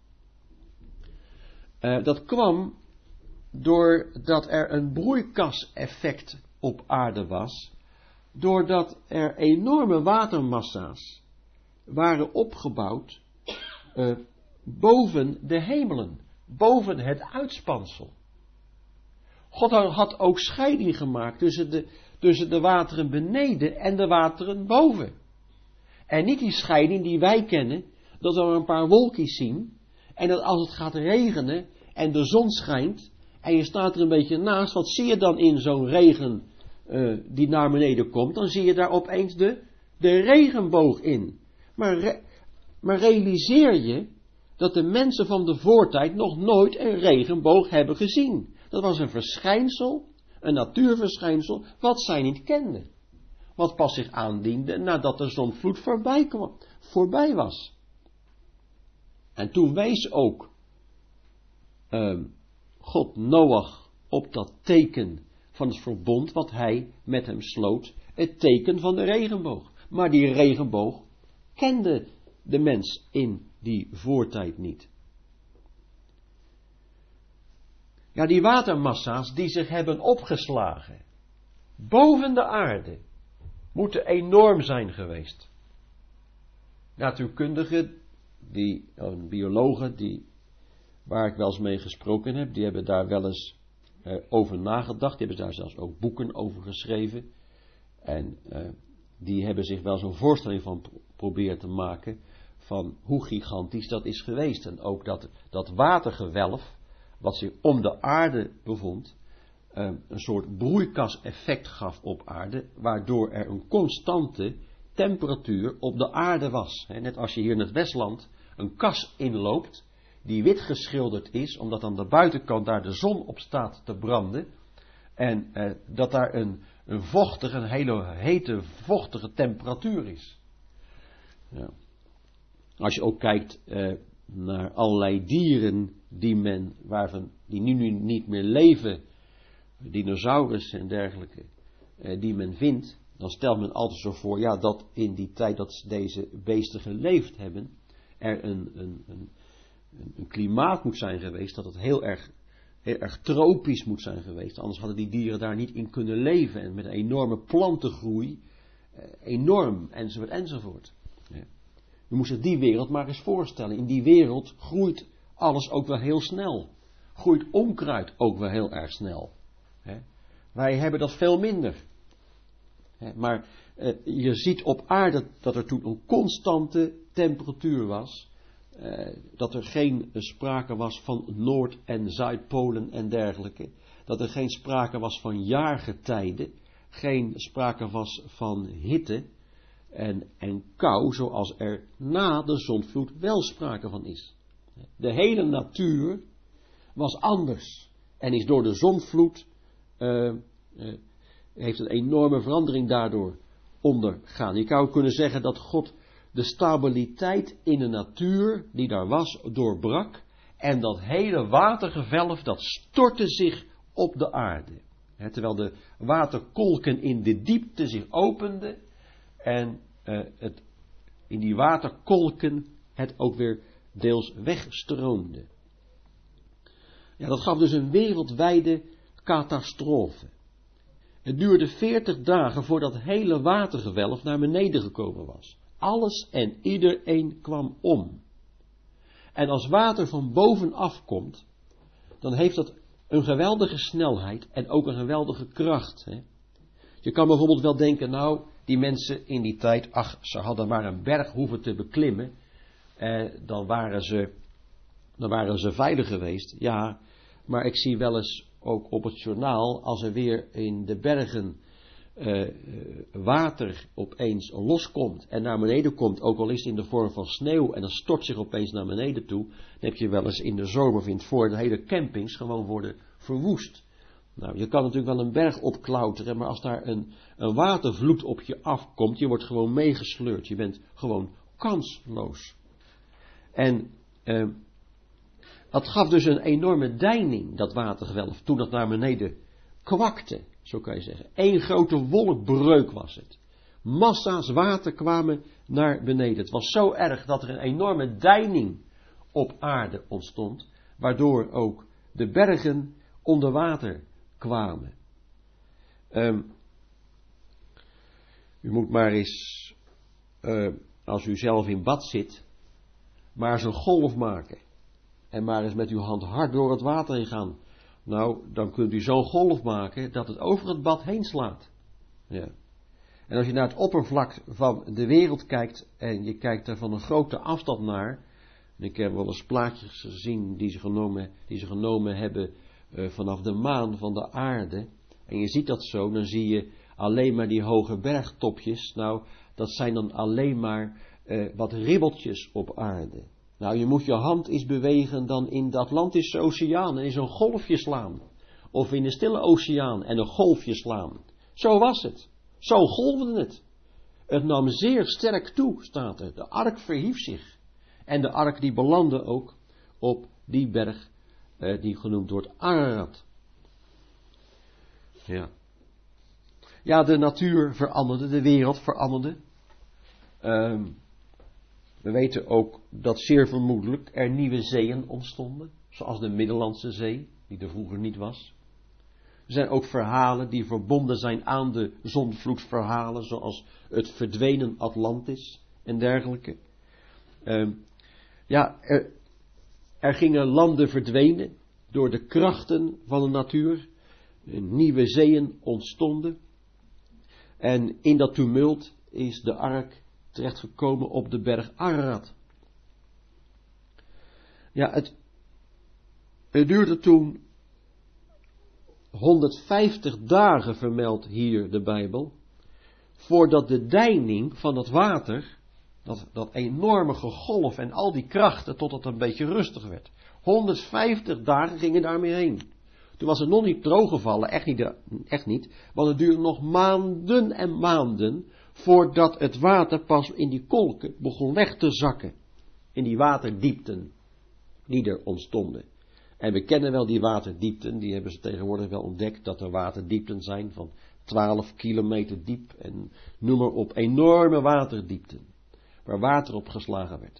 Dat kwam doordat er een broeikaseffect op aarde was. Doordat er enorme watermassa's waren opgebouwd boven de hemelen, boven het uitspansel. God had ook scheiding gemaakt tussen de wateren beneden en de wateren boven. En niet die scheiding die wij kennen, dat we een paar wolkjes zien, en dat als het gaat regenen en de zon schijnt, en je staat er een beetje naast, wat zie je dan in zo'n regen die naar beneden komt? Dan zie je daar opeens de regenboog in. Maar realiseer je dat de mensen van de voortijd nog nooit een regenboog hebben gezien. Dat was een verschijnsel, een natuurverschijnsel, wat zij niet kenden. Wat pas zich aandiende nadat de zondvloed voorbij was. En toen wees ook God Noach op dat teken van het verbond wat hij met hem sloot, het teken van de regenboog. Maar die regenboog kende de mens in die voortijd niet. Die watermassa's die zich hebben opgeslagen boven de aarde, moeten enorm zijn geweest. Natuurkundigen, biologen, waar ik wel eens mee gesproken heb, die hebben daar wel eens over nagedacht. Die hebben daar zelfs ook boeken over geschreven. En die hebben zich wel zo'n voorstelling van proberen te maken van hoe gigantisch dat is geweest. En ook dat watergewelf, wat zich om de aarde bevond, een soort broeikaseffect gaf op aarde, waardoor er een constante temperatuur op de aarde was. Net als je hier in het Westland een kas inloopt, die wit geschilderd is, omdat aan de buitenkant daar de zon op staat te branden, en dat daar een hele hete, vochtige temperatuur is. Ja. Als je ook kijkt naar allerlei dieren die nu niet meer leven, dinosaurussen en dergelijke, die men vindt, dan stelt men altijd zo voor, ja, dat in die tijd dat deze beesten geleefd hebben, er een klimaat moet zijn geweest, dat het heel erg tropisch moet zijn geweest. Anders hadden die dieren daar niet in kunnen leven. En met een enorme plantengroei, enorm, enzovoort. Ja. Je moet zich die wereld maar eens voorstellen. In die wereld groeit alles ook wel heel snel. Groeit onkruid ook wel heel erg snel. Wij hebben dat veel minder. Maar je ziet op aarde dat er toen een constante temperatuur was. Dat er geen sprake was van Noord- en Zuidpolen en dergelijke. Dat er geen sprake was van jaargetijden. Geen sprake was van hitte en kou, zoals er na de zondvloed wel sprake van is. De hele natuur was anders. En is door de zondvloed, heeft een enorme verandering daardoor ondergaan. Je zou kunnen zeggen dat God de stabiliteit in de natuur die daar was, doorbrak. En dat hele watergewelf, dat stortte zich op de aarde. Terwijl de waterkolken in de diepte zich openden. En in die waterkolken het ook weer deels wegstroomde. Ja, dat gaf dus een wereldwijde catastrofe. Het duurde 40 dagen voordat het hele watergewelf naar beneden gekomen was. Alles en iedereen kwam om. En als water van bovenaf komt, dan heeft dat een geweldige snelheid en ook een geweldige kracht. Je kan bijvoorbeeld wel denken, nou, die mensen in die tijd, ze hadden maar een berg hoeven te beklimmen, dan waren ze veilig geweest. Ja, maar ik zie wel eens ook op het journaal, als er weer in de bergen water opeens loskomt en naar beneden komt, ook al is het in de vorm van sneeuw en dan stort zich opeens naar beneden toe, dan heb je wel eens in de zomer of in het voorjaar de hele campings gewoon worden verwoest. Nou, je kan natuurlijk wel een berg opklauteren, maar als daar een watervloed op je afkomt, je wordt gewoon meegesleurd, je bent gewoon kansloos. En dat gaf dus een enorme deining, dat watergewelf, toen dat naar beneden kwakte, zo kan je zeggen. Eén grote wolkbreuk was het. Massa's water kwamen naar beneden. Het was zo erg dat er een enorme deining op aarde ontstond, waardoor ook de bergen onder water kwamen. U moet maar eens, als u zelf in bad zit, maar eens een golf maken. En maar eens met uw hand hard door het water heen gaan. Nou, dan kunt u zo'n golf maken dat het over het bad heen slaat. Ja. En als je naar het oppervlak van de wereld kijkt en je kijkt er van een grote afstand naar. En ik heb wel eens plaatjes gezien die ze genomen hebben vanaf de maan van de aarde. En je ziet dat zo, dan zie je alleen maar die hoge bergtopjes. Nou, dat zijn dan alleen maar wat ribbeltjes op aarde. Nou, je moet je hand eens bewegen dan in de Atlantische Oceaan en in zo'n golfje slaan. Of in de Stille Oceaan en een golfje slaan. Zo was het. Zo golfde het. Het nam zeer sterk toe, staat er. De ark verhief zich. En de ark die belandde ook op die berg die genoemd wordt Ararat. Ja. Ja, de natuur veranderde, de wereld veranderde. We weten ook dat zeer vermoedelijk er nieuwe zeeën ontstonden, zoals de Middellandse Zee, die er vroeger niet was. Er zijn ook verhalen die verbonden zijn aan de zondvloedverhalen, zoals het verdwenen Atlantis en dergelijke. Er gingen landen verdwenen door de krachten van de natuur. Nieuwe zeeën ontstonden. En in dat tumult is de ark terechtgekomen op de berg Ararat. Ja, het duurde toen 150 dagen, vermeldt hier de Bijbel, voordat de deining van het water, dat enorme gegolf en al die krachten, tot het een beetje rustig werd. 150 dagen gingen daarmee heen. Toen was het nog niet droog gevallen, echt niet, want het duurde nog maanden en maanden voordat het water pas in die kolken begon weg te zakken. In die waterdiepten die er ontstonden. En we kennen wel die waterdiepten, die hebben ze tegenwoordig wel ontdekt, dat er waterdiepten zijn van 12 kilometer diep en noem maar op, enorme waterdiepten, waar water op geslagen werd.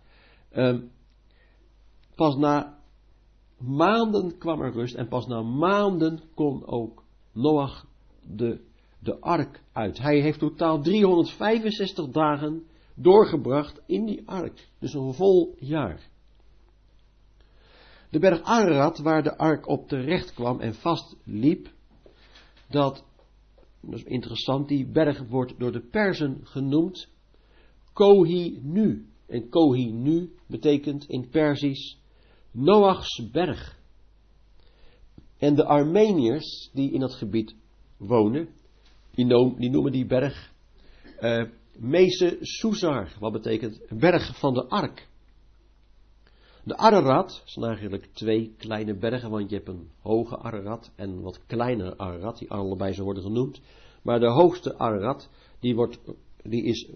Pas na maanden kwam er rust en pas na maanden kon ook Noach de ark uit. Hij heeft totaal 365 dagen doorgebracht in die ark, dus een vol jaar. De berg Ararat, waar de ark op terecht kwam en vastliep, dat is interessant, die berg wordt door de Perzen genoemd Kohi-nu. En Kohi-nu betekent in Perzisch Noachs berg. En de Armeniërs die in dat gebied wonen, die noemen die berg Mese Soesar, wat betekent berg van de ark. De Ararat zijn eigenlijk twee kleine bergen, want je hebt een hoge Ararat en een wat kleinere Ararat, die allebei zo worden genoemd. Maar de hoogste Ararat, die is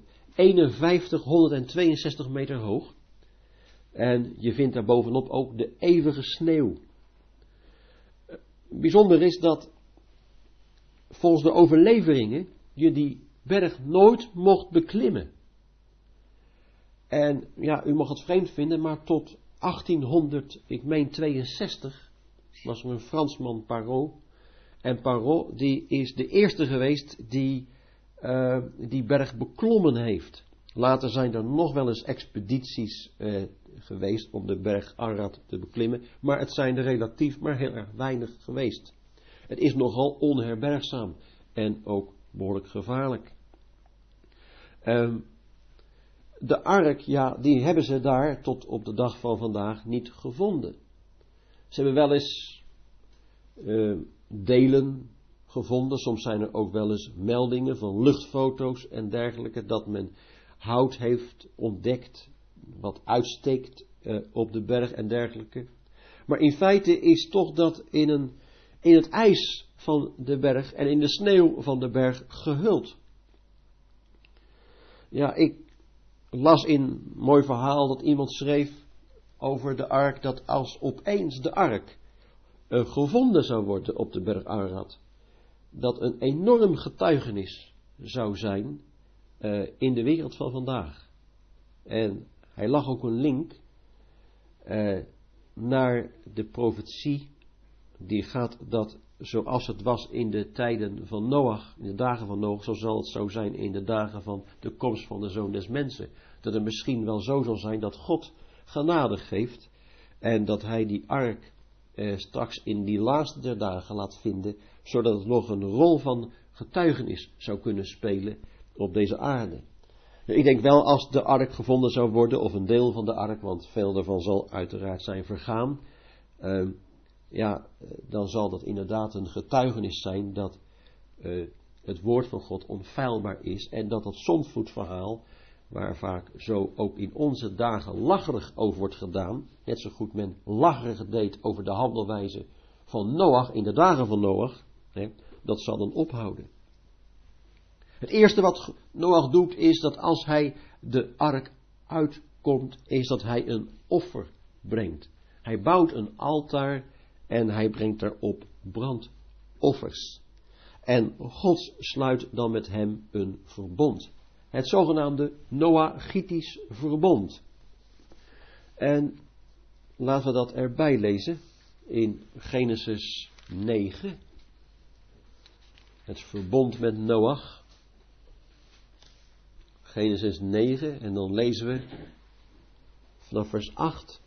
5162 meter hoog. En je vindt daar bovenop ook de eeuwige sneeuw. Bijzonder is dat volgens de overleveringen je die berg nooit mocht beklimmen. En ja, u mag het vreemd vinden, maar tot 1862 was er een Fransman, Parrot. En Parrot, die is de eerste geweest die die berg beklommen heeft. Later zijn er nog wel eens expedities geweest om de berg Ararat te beklimmen, maar het zijn er relatief maar heel erg weinig geweest. Het is nogal onherbergzaam en ook behoorlijk gevaarlijk. De ark, ja, die hebben ze daar tot op de dag van vandaag niet gevonden. Ze hebben wel eens delen gevonden, soms zijn er ook wel eens meldingen van luchtfoto's en dergelijke, dat men hout heeft ontdekt, wat uitsteekt op de berg en dergelijke. Maar in feite is toch dat in het ijs van de berg en in de sneeuw van de berg gehuld. Ja, ik las in een mooi verhaal dat iemand schreef over de ark, dat als opeens de ark gevonden zou worden op de berg Ararat, dat een enorm getuigenis zou zijn in de wereld van vandaag. En hij lag ook een link naar de profetie die gaat dat zoals het was in de tijden van Noach, in de dagen van Noach, zo zal het zo zijn in de dagen van de komst van de Zoon des Mensen. Dat het misschien wel zo zal zijn dat God genade geeft en dat hij die ark straks in die laatste der dagen laat vinden, zodat het nog een rol van getuigenis zou kunnen spelen op deze aarde. Ik denk wel, als de ark gevonden zou worden, of een deel van de ark, want veel daarvan zal uiteraard zijn vergaan, dan zal dat inderdaad een getuigenis zijn dat het woord van God onfeilbaar is en dat zondvloedverhaal, waar vaak zo ook in onze dagen lacherig over wordt gedaan, net zo goed men lacherig deed over de handelwijze van Noach in de dagen van Noach, dat zal dan ophouden. Het eerste wat Noach doet is dat als hij de ark uitkomt, is dat hij een offer brengt. Hij bouwt een altaar en hij brengt daarop brandoffers. En God sluit dan met hem een verbond. Het zogenaamde Noachitisch verbond. En laten we dat erbij lezen in Genesis 9. Het verbond met Noach. Genesis 9 en dan lezen we vanaf vers 8.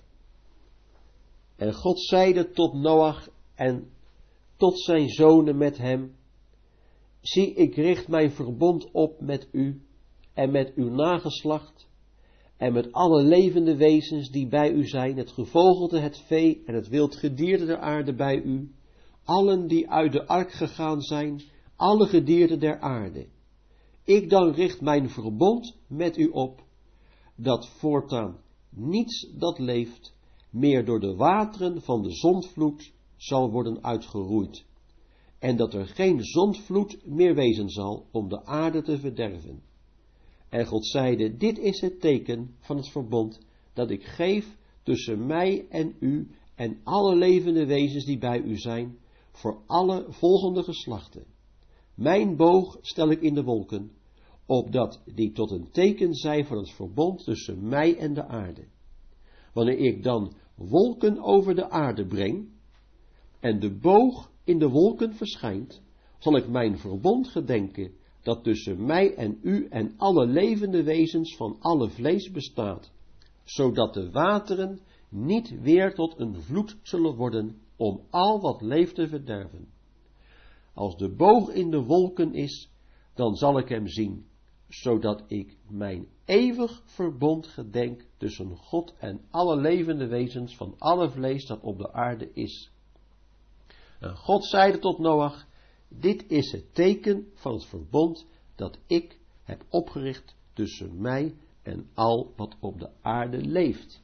En God zeide tot Noach en tot zijn zonen met hem: zie, ik richt mijn verbond op met u en met uw nageslacht en met alle levende wezens die bij u zijn, het gevogelte, het vee en het wild gedierte der aarde bij u, allen die uit de ark gegaan zijn, alle gedierten der aarde. Ik dan richt mijn verbond met u op, dat voortaan niets dat leeft, meer door de wateren van de zondvloed zal worden uitgeroeid, en dat er geen zondvloed meer wezen zal om de aarde te verderven. En God zeide, dit is het teken van het verbond dat ik geef tussen mij en u en alle levende wezens die bij u zijn, voor alle volgende geslachten. Mijn boog stel ik in de wolken, opdat die tot een teken zij van het verbond tussen mij en de aarde. Wanneer ik dan wolken over de aarde breng, en de boog in de wolken verschijnt, zal ik mijn verbond gedenken, dat tussen mij en u en alle levende wezens van alle vlees bestaat, zodat de wateren niet weer tot een vloed zullen worden, om al wat leeft te verderven. Als de boog in de wolken is, dan zal ik hem zien, zodat ik mijn eeuwig verbond gedenk tussen God en alle levende wezens van alle vlees dat op de aarde is. En God zeide tot Noach, dit is het teken van het verbond dat ik heb opgericht tussen mij en al wat op de aarde leeft.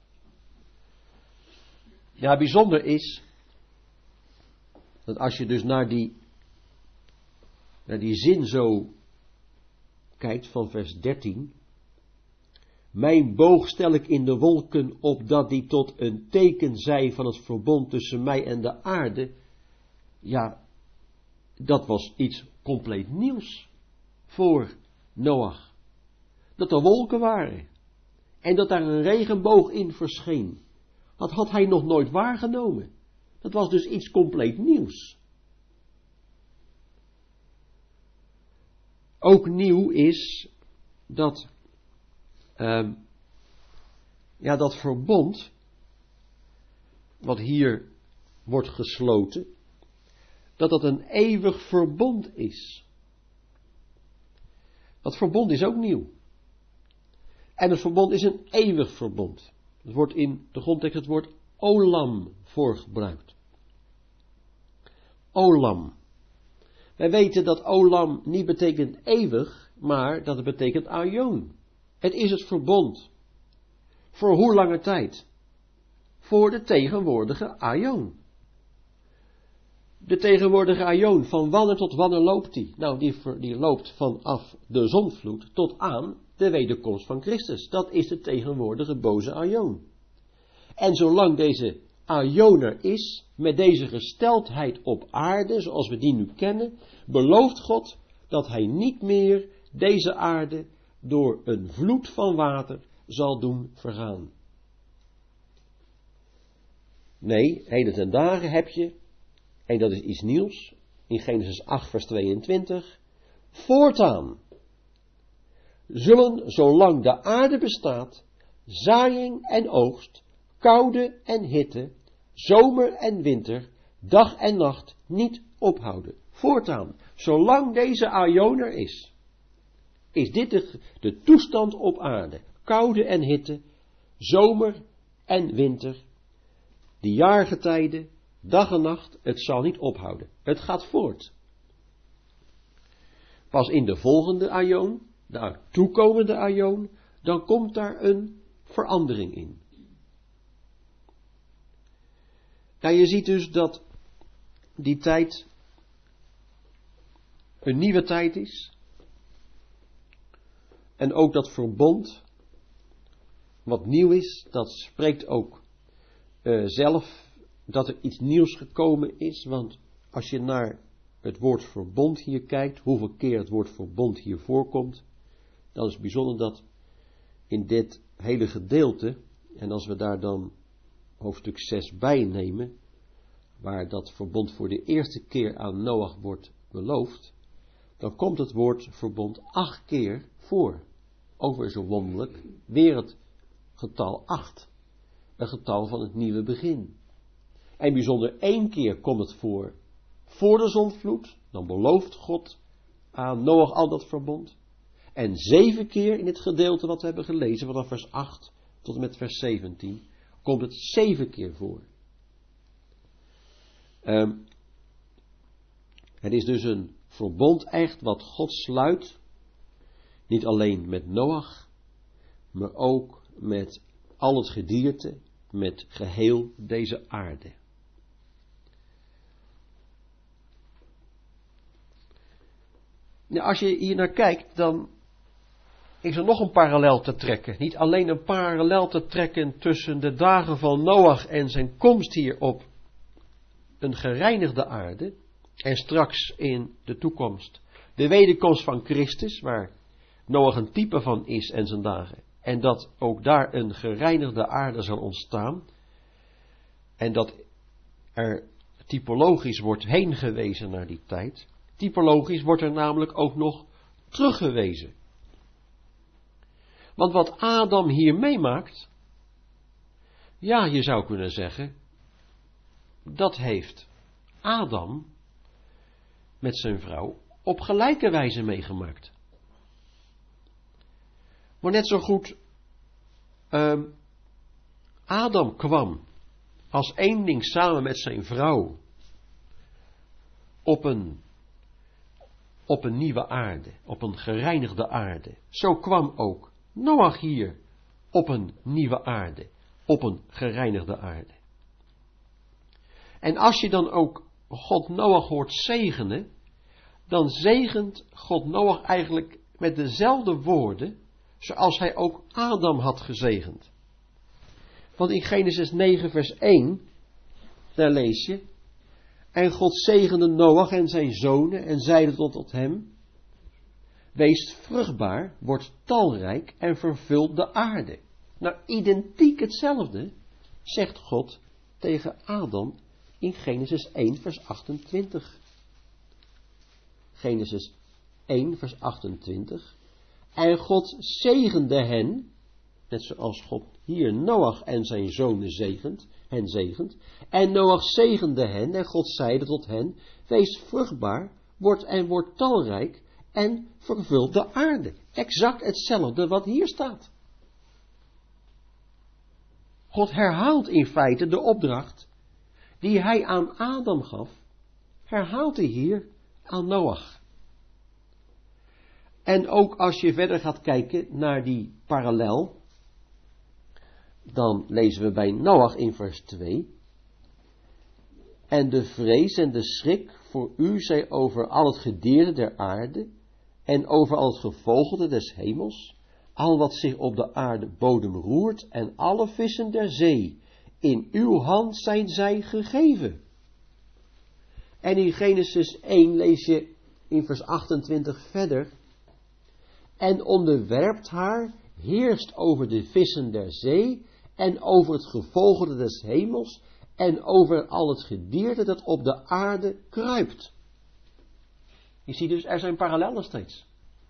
Ja, bijzonder is, dat als je dus naar die zin zo kijkt van vers 13. Mijn boog stel ik in de wolken, opdat die tot een teken zij van het verbond tussen mij en de aarde. Ja, dat was iets compleet nieuws voor Noach. Dat er wolken waren. En dat daar een regenboog in verscheen. Dat had hij nog nooit waargenomen. Dat was dus iets compleet nieuws. Ook nieuw is dat dat verbond wat hier wordt gesloten, dat een eeuwig verbond is. Dat verbond is ook nieuw. En het verbond is een eeuwig verbond. Het wordt in de grondtekst het woord olam voor gebruikt. Olam. Wij weten dat olam niet betekent eeuwig, maar dat het betekent aion. Het is het verbond. Voor hoe lange tijd? Voor de tegenwoordige aion. De tegenwoordige aion, van wanneer tot wanneer loopt die? Nou, die loopt vanaf de zondvloed tot aan de wederkomst van Christus. Dat is de tegenwoordige boze aion. En zolang deze aion er is, met deze gesteldheid op aarde, zoals we die nu kennen, belooft God dat hij niet meer deze aarde door een vloed van water zal doen vergaan. Nee, heden ten dagen heb je, en dat is iets nieuws, in Genesis 8 vers 22, voortaan zullen, zolang de aarde bestaat, zaaiing en oogst, koude en hitte, zomer en winter, dag en nacht niet ophouden. Voortaan, zolang deze aion er is dit de toestand op aarde. Koude en hitte, zomer en winter, die jaargetijden, dag en nacht, het zal niet ophouden. Het gaat voort. Pas in de volgende aion, de toekomende aion, dan komt daar een verandering in. Nou, je ziet dus dat die tijd een nieuwe tijd is. En ook dat verbond, wat nieuw is, dat spreekt ook zelf dat er iets nieuws gekomen is. Want als je naar het woord verbond hier kijkt, hoeveel keer het woord verbond hier voorkomt, dan is het bijzonder dat in dit hele gedeelte, en als we daar dan hoofdstuk 6 bij nemen, waar dat verbond voor de eerste keer aan Noach wordt beloofd, dan komt het woord verbond 8 keer voor. Ook weer zo wonderlijk, weer het getal 8. Een getal van het nieuwe begin. En bijzonder 1 keer komt het voor de zondvloed, dan belooft God aan Noach al dat verbond. En 7 keer in het gedeelte wat we hebben gelezen, vanaf vers 8 tot en met vers 17, komt het 7 keer voor. Het is dus een verbond echt wat God sluit, niet alleen met Noach, maar ook met al het gedierte, met geheel deze aarde. Nou, als je hier naar kijkt, dan is er nog een parallel te trekken. Niet alleen een parallel te trekken tussen de dagen van Noach en zijn komst hier op een gereinigde aarde, en straks in de toekomst de wederkomst van Christus, waar Noach een type van is en zijn dagen. En dat ook daar een gereinigde aarde zal ontstaan. En dat er typologisch wordt heen gewezen naar die tijd. Typologisch wordt er namelijk ook nog teruggewezen. Want wat Adam hier meemaakt, ja, je zou kunnen zeggen, dat heeft Adam met zijn vrouw op gelijke wijze meegemaakt. Maar net zo goed, Adam kwam als eenling samen met zijn vrouw op een nieuwe aarde, op een gereinigde aarde. Zo kwam ook Noach hier op een nieuwe aarde, op een gereinigde aarde. En als je dan ook God Noach hoort zegenen, dan zegent God Noach eigenlijk met dezelfde woorden zoals hij ook Adam had gezegend. Want in Genesis 9 vers 1, daar lees je, en God zegende Noach en zijn zonen en zeide tot hem, wees vruchtbaar, word talrijk en vervult de aarde. Nou, identiek hetzelfde zegt God tegen Adam in Genesis 1 vers 28. Genesis 1 vers 28. En God zegende hen, net zoals God hier Noach en zijn zonen zegent. En Noach zegende hen en God zeide tot hen, wees vruchtbaar, word talrijk en vervult de aarde. Exact hetzelfde wat hier staat. God herhaalt in feite de opdracht die hij aan Adam gaf, herhaalt hij hier aan Noach. En ook als je verder gaat kijken naar die parallel, dan lezen we bij Noach in vers 2. En de vrees en de schrik voor u zij over al het gedierte der aarde en over al het gevogelte des hemels, al wat zich op de aardebodem roert en alle vissen der zee. In uw hand zijn zij gegeven. En in Genesis 1 lees je in vers 28 verder. En onderwerpt haar, heerst over de vissen der zee en over het gevogelte des hemels en over al het gedierte dat op de aarde kruipt. Je ziet dus, er zijn parallellen steeds.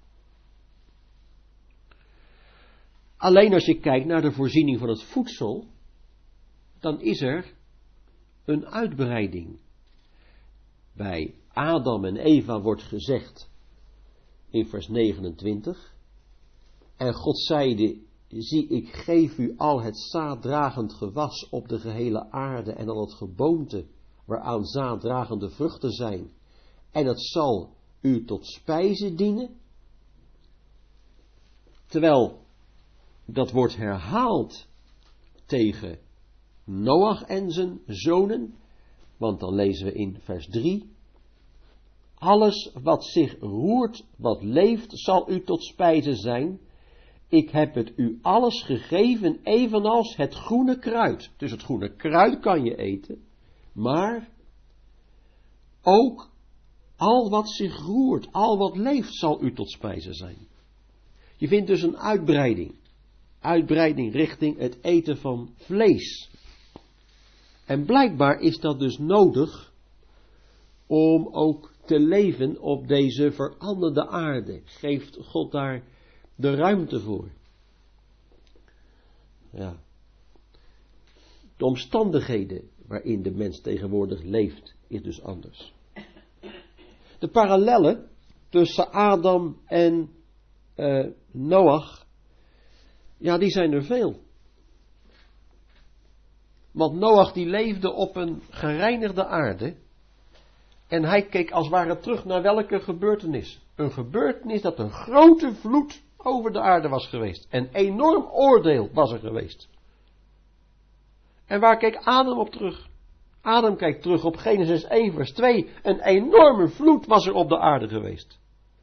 Alleen als je kijkt naar de voorziening van het voedsel, dan is er een uitbreiding. Bij Adam en Eva wordt gezegd in vers 29, en God zeide, zie ik geef u al het zaaddragend gewas op de gehele aarde en al het geboomte waaraan zaaddragende vruchten zijn, en het zal u tot spijze dienen. Terwijl dat wordt herhaald tegen Noach en zijn zonen, want dan lezen we in vers 3, alles wat zich roert, wat leeft, zal u tot spijze zijn. Ik heb het u alles gegeven, evenals het groene kruid. Dus het groene kruid kan je eten, maar ook al wat zich roert, al wat leeft, zal u tot spijze zijn. Je vindt dus een uitbreiding richting het eten van vlees. En blijkbaar is dat dus nodig om ook te leven op deze veranderde aarde. Geeft God daar de ruimte voor. Ja. De omstandigheden waarin de mens tegenwoordig leeft, is dus anders. De parallellen tussen Adam en Noach, ja, die zijn er veel. Want Noach die leefde op een gereinigde aarde. En hij keek als het ware terug naar welke gebeurtenis? Een gebeurtenis dat een grote vloed over de aarde was geweest. Een enorm oordeel was er geweest. En waar keek Adam op terug? Adam kijkt terug op Genesis 1 vers 2. Een enorme vloed was er op de aarde geweest.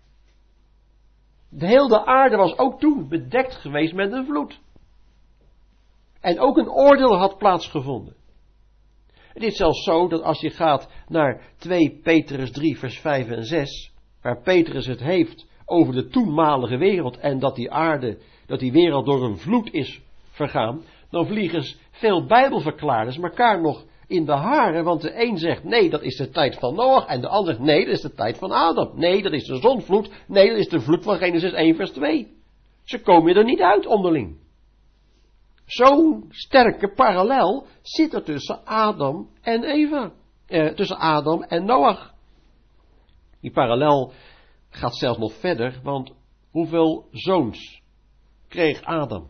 De hele aarde was ook toen bedekt geweest met een vloed. En ook een oordeel had plaatsgevonden. Het is zelfs zo dat als je gaat naar 2 Petrus 3 vers 5 en 6, waar Petrus het heeft over de toenmalige wereld en dat die wereld door een vloed is vergaan, dan vliegen veel Bijbelverklaarders elkaar nog in de haren, want de een zegt nee, dat is de tijd van Noach en de ander zegt nee, dat is de tijd van Adam. Nee, dat is de zondvloed. Nee, dat is de vloed van Genesis 1 vers 2. Ze komen er niet uit onderling. Zo'n sterke parallel zit er tussen Adam en Eva. Tussen Adam en Noach. Die parallel gaat zelfs nog verder, want hoeveel zoons kreeg Adam?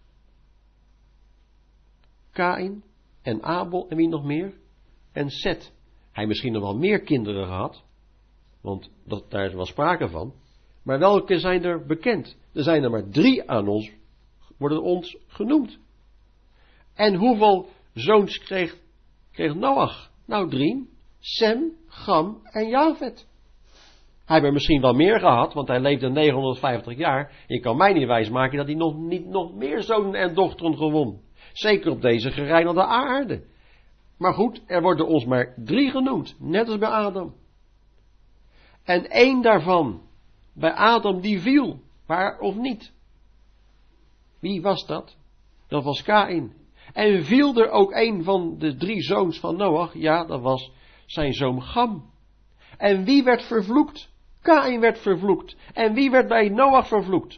Kaïn en Abel en wie nog meer? En Seth. Hij misschien nog wel meer kinderen gehad, want daar is wel sprake van. Maar welke zijn er bekend? Er zijn er maar 3 aan ons, worden ons genoemd. En hoeveel zoons kreeg Noach? Nou 3. Sem, Gam en Jafet. Hij heeft er misschien wel meer gehad, want hij leefde 950 jaar. Je kan mij niet wijsmaken dat hij nog meer zonen en dochteren gewon. Zeker op deze gereinigde aarde. Maar goed, er worden ons maar 3 genoemd, net als bij Adam. En 1 daarvan, bij Adam, die viel, waar of niet. Wie was dat? Dat was Kaïn. En viel er ook 1 van de 3 zoons van Noach? Ja, dat was zijn zoon Gam. En wie werd vervloekt? Kaïn werd vervloekt. En wie werd bij Noach vervloekt?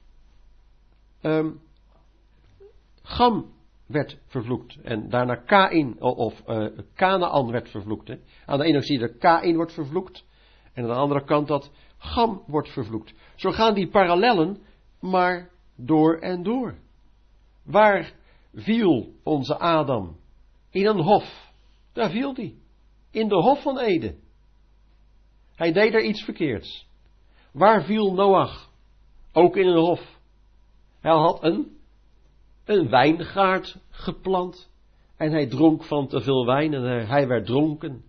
Gam werd vervloekt. En daarna Kaïn, Kanaan werd vervloekt. Hè. Aan de ene kant zie je dat Kaïn wordt vervloekt. En aan de andere kant dat Gam wordt vervloekt. Zo gaan die parallellen maar door en door. Waar viel onze Adam? In een hof. Daar viel hij. In de hof van Eden. Hij deed er iets verkeerds. Waar viel Noach? Ook in een hof. Hij had een wijngaard geplant. En hij dronk van te veel wijn en hij werd dronken.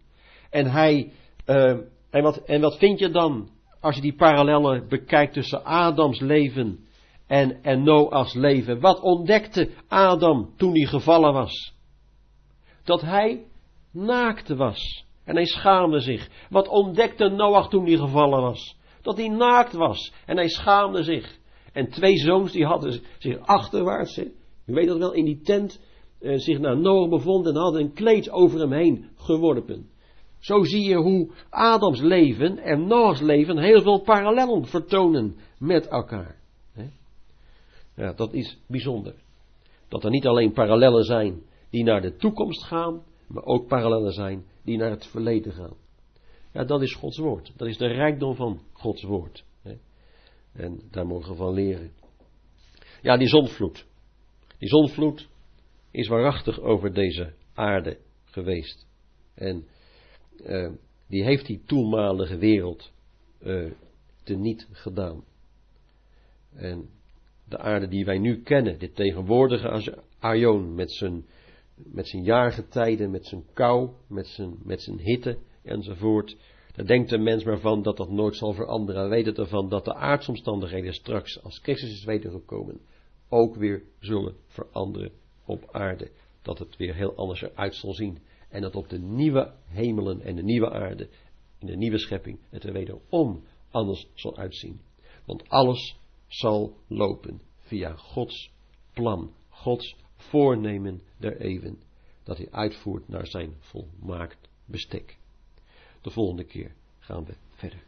En wat vind je dan als je die parallellen bekijkt tussen Adams leven en Noachs leven? Wat ontdekte Adam toen hij gevallen was? Dat hij naakt was. En hij schaamde zich. Wat ontdekte Noach toen hij gevallen was? Dat hij naakt was. En hij schaamde zich. En 2 zoons die hadden zich achterwaarts, u weet dat wel, in die tent zich naar Noach bevonden en hadden een kleed over hem heen geworpen. Zo zie je hoe Adams leven en Noachs leven heel veel parallellen vertonen met elkaar. Ja, dat is bijzonder. Dat er niet alleen parallellen zijn die naar de toekomst gaan, maar ook parallellen zijn die naar het verleden gaan. Ja, dat is Gods woord. Dat is de rijkdom van Gods woord. En daar mogen we van leren. Ja, die zondvloed. Die zondvloed is waarachtig over deze aarde geweest. En die heeft die toenmalige wereld teniet gedaan. En de aarde die wij nu kennen, dit tegenwoordige aion met zijn jaargetijden, met zijn kou, met zijn hitte enzovoort. Daar denkt de mens maar van dat dat nooit zal veranderen. En weet het ervan dat de aardsomstandigheden straks, als Christus is wedergekomen, ook weer zullen veranderen op aarde. Dat het weer heel anders eruit zal zien. En dat op de nieuwe hemelen en de nieuwe aarde, in de nieuwe schepping, het er wederom anders zal uitzien. Want alles zal lopen via Gods plan, Gods voornemen der eeuwen, dat hij uitvoert naar zijn volmaakt bestek. De volgende keer gaan we verder.